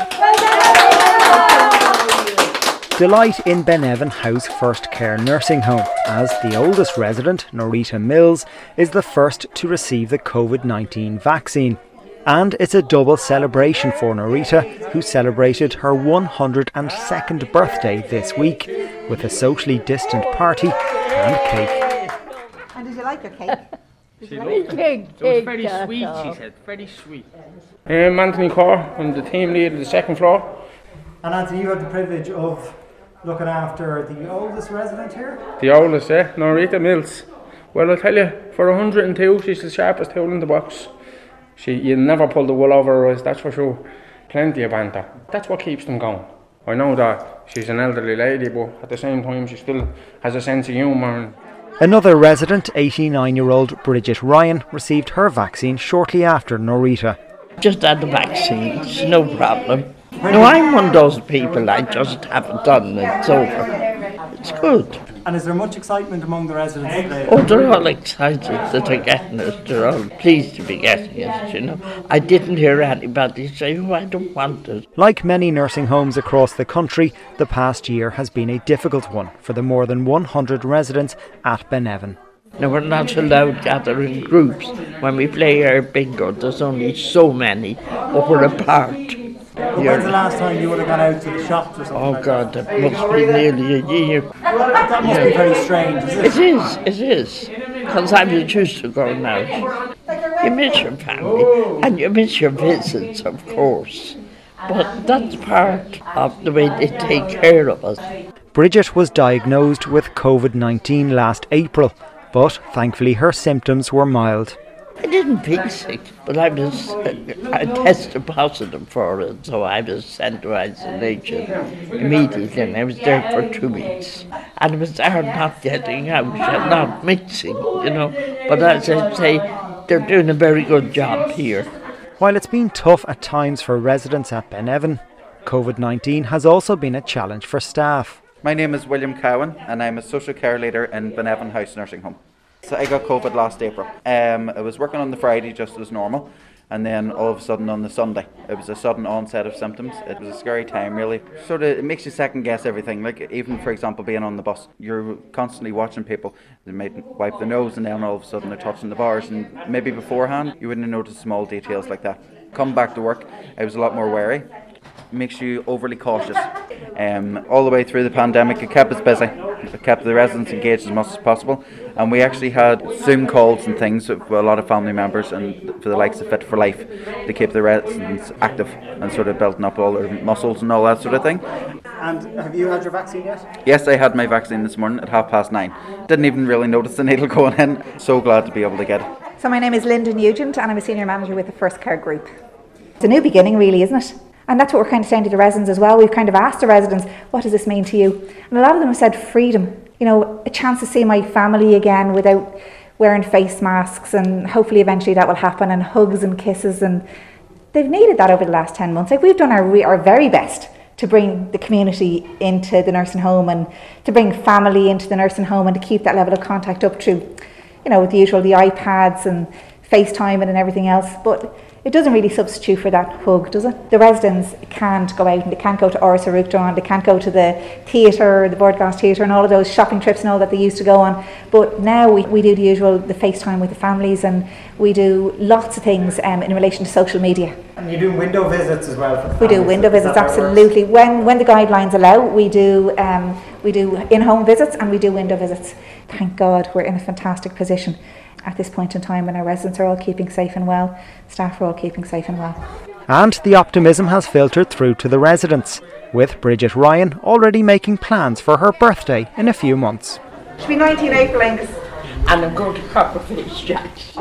Delight in Beneven House First Care Nursing Home, as the oldest resident, Norita Mills, is the first to receive the COVID nineteen vaccine. And it's a double celebration for Norita, who celebrated her one hundred second birthday this week with a socially distant party and cake. And did you like your cake? She loved it. It was very sweet, she said, very sweet. I'm Anthony Corr, I'm the team leader of the second floor. And Anthony, you had the privilege of looking after the oldest resident here? The oldest, eh? Norita Mills. Well, I'll tell you, for one hundred and two, she's the sharpest tool in the box. She, you never pull the wool over her eyes, that's for sure. Plenty of banter. That's what keeps them going. I know that she's an elderly lady, but at the same time, she still has a sense of humour. Another resident, eighty-nine-year-old Bridget Ryan, received her vaccine shortly after Norita. Just had the vaccines, no problem. No, I'm one of those people, I just haven't done it, it's over. It's good. And is there much excitement among the residents today? Oh, they're all excited that they're getting it. They're all pleased to be getting it, you know. I didn't hear anybody say, oh, I don't want it. Like many nursing homes across the country, the past year has been a difficult one for the more than one hundred residents at Beneven. Now, we're not allowed to gather in groups. When we play our bingo, there's only so many, but we're apart. Well, when's the last time you would have gone out to the shops or something? Oh like God, that? that must be nearly a year. That must be very strange, is it? It is, it is. Because I'm used to going out. You miss your family and you miss your visits, of course. But that's part of the way they take care of us. Bridget was diagnosed with COVID nineteen last April, but thankfully her symptoms were mild. I didn't feel sick, but I was, uh, I tested positive for it, so I was sent to isolation immediately, and I was there for two weeks. And it was hard not getting out and not mixing, you know. But as I say, they're doing a very good job here. While it's been tough at times for residents at Beneven, COVID nineteen has also been a challenge for staff. My name is William Cowan, and I'm a social care leader in Beneven House Nursing Home. So I got COVID last April. Um, I was working on the Friday just as normal, and then all of a sudden on the Sunday, it was a sudden onset of symptoms. It was a scary time, really. Sort of, it makes you second guess everything. Like even, for example, being on the bus, you're constantly watching people. They might wipe their nose, and then all of a sudden they're touching the bars, and maybe beforehand you wouldn't have noticed small details like that. Come back to work, I was a lot more wary. Makes you overly cautious. Um, all the way through the pandemic, it kept us busy. It kept the residents engaged as much as possible. And we actually had Zoom calls and things with a lot of family members and for the likes of Fit for Life to keep the residents active and sort of building up all their muscles and all that sort of thing. And have you had your vaccine yet? Yes, I had my vaccine this morning at half past nine. Didn't even really notice the needle going in. So glad to be able to get it. So my name is Linda Nugent and I'm a senior manager with the First Care Group. It's a new beginning really, isn't it? And that's what we're kind of saying to the residents as well. We've kind of asked the residents, what does this mean to you? And a lot of them have said freedom, you know, a chance to see my family again without wearing face masks, and hopefully eventually that will happen, and hugs and kisses. And they've needed that over the last ten months. Like, we've done our, our very best to bring the community into the nursing home and to bring family into the nursing home and to keep that level of contact up through, you know, the usual, the iPads and FaceTime and everything else. But it doesn't really substitute for that hug, does it? The residents can't go out and they can't go to Áras Ó Ruachtaráin, they can't go to the theatre, the Bordgas Theatre and all of those shopping trips and all that they used to go on. But now we, we do the usual, the FaceTime with the families, and we do lots of things um, in relation to social media. And you do window visits as well for the We do families. window visits, absolutely. When when the guidelines allow, we do um, we do in-home visits and we do window visits. Thank God we're in a fantastic position at this point in time when our residents are all keeping safe and well, staff are all keeping safe and well. And the optimism has filtered through to the residents, with Bridget Ryan already making plans for her birthday in a few months. Should be nineteenth April, Angus. And I'm going to Copperface Jacks.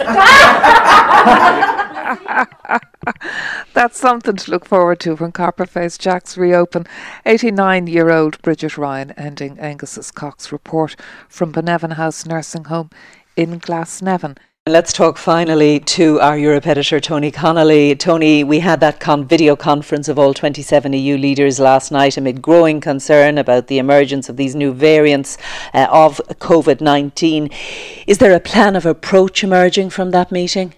That's something to look forward to when Copperface Jacks reopen. eighty-nine-year-old Bridget Ryan ending Angus's Cox report from Benevan House Nursing Home in Glasnevin. Let's talk finally to our Europe editor, Tony Connolly. Tony, we had that con- video conference of all twenty-seven E U leaders last night amid growing concern about the emergence of these new variants uh, of COVID nineteen. Is there a plan of approach emerging from that meeting?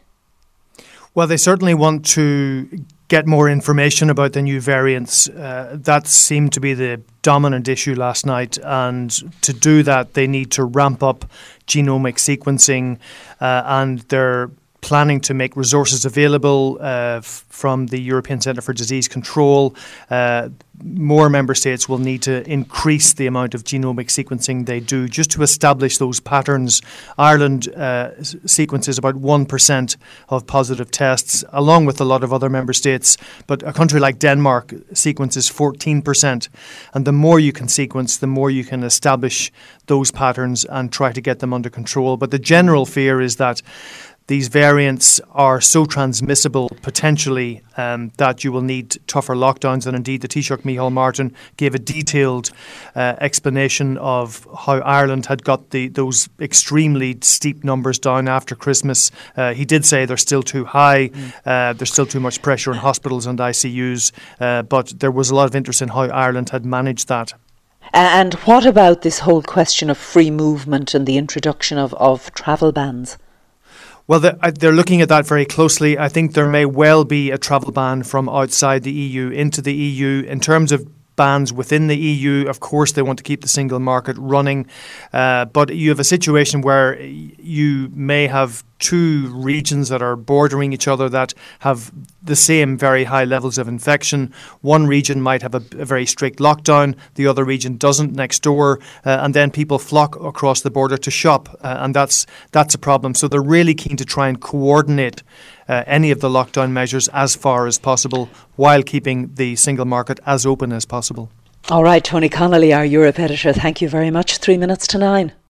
Well, they certainly want to get more information about the new variants. Uh, that seemed to be the dominant issue last night, and to do that they need to ramp up genomic sequencing, uh, and they're planning to make resources available uh, f- from the European Centre for Disease Control. Uh, more member states will need to increase the amount of genomic sequencing they do just to establish those patterns. Ireland uh, s- sequences about one percent of positive tests, along with a lot of other member states, but a country like Denmark sequences fourteen percent. And the more you can sequence, the more you can establish those patterns and try to get them under control. But the general fear is that these variants are so transmissible potentially um, that you will need tougher lockdowns. And indeed, the Taoiseach Micheál Martin gave a detailed uh, explanation of how Ireland had got the those extremely steep numbers down after Christmas. Uh, he did say they're still too high. Mm. Uh, there's still too much pressure on hospitals and I C Us. Uh, but there was a lot of interest in how Ireland had managed that. And what about this whole question of free movement and the introduction of, of travel bans? Well, they're looking at that very closely. I think there may well be a travel ban from outside the E U into the E U. In terms of bans within the E U, of course, they want to keep the single market running. Uh, but you have a situation where you may have two regions that are bordering each other that have the same very high levels of infection. One region might have a, a very strict lockdown, the other region doesn't next door, uh, and then people flock across the border to shop, uh, and that's that's a problem. So they're really keen to try and coordinate uh, any of the lockdown measures as far as possible while keeping the single market as open as possible. All right, Tony Connolly, our Europe editor, thank you very much. Three minutes to nine.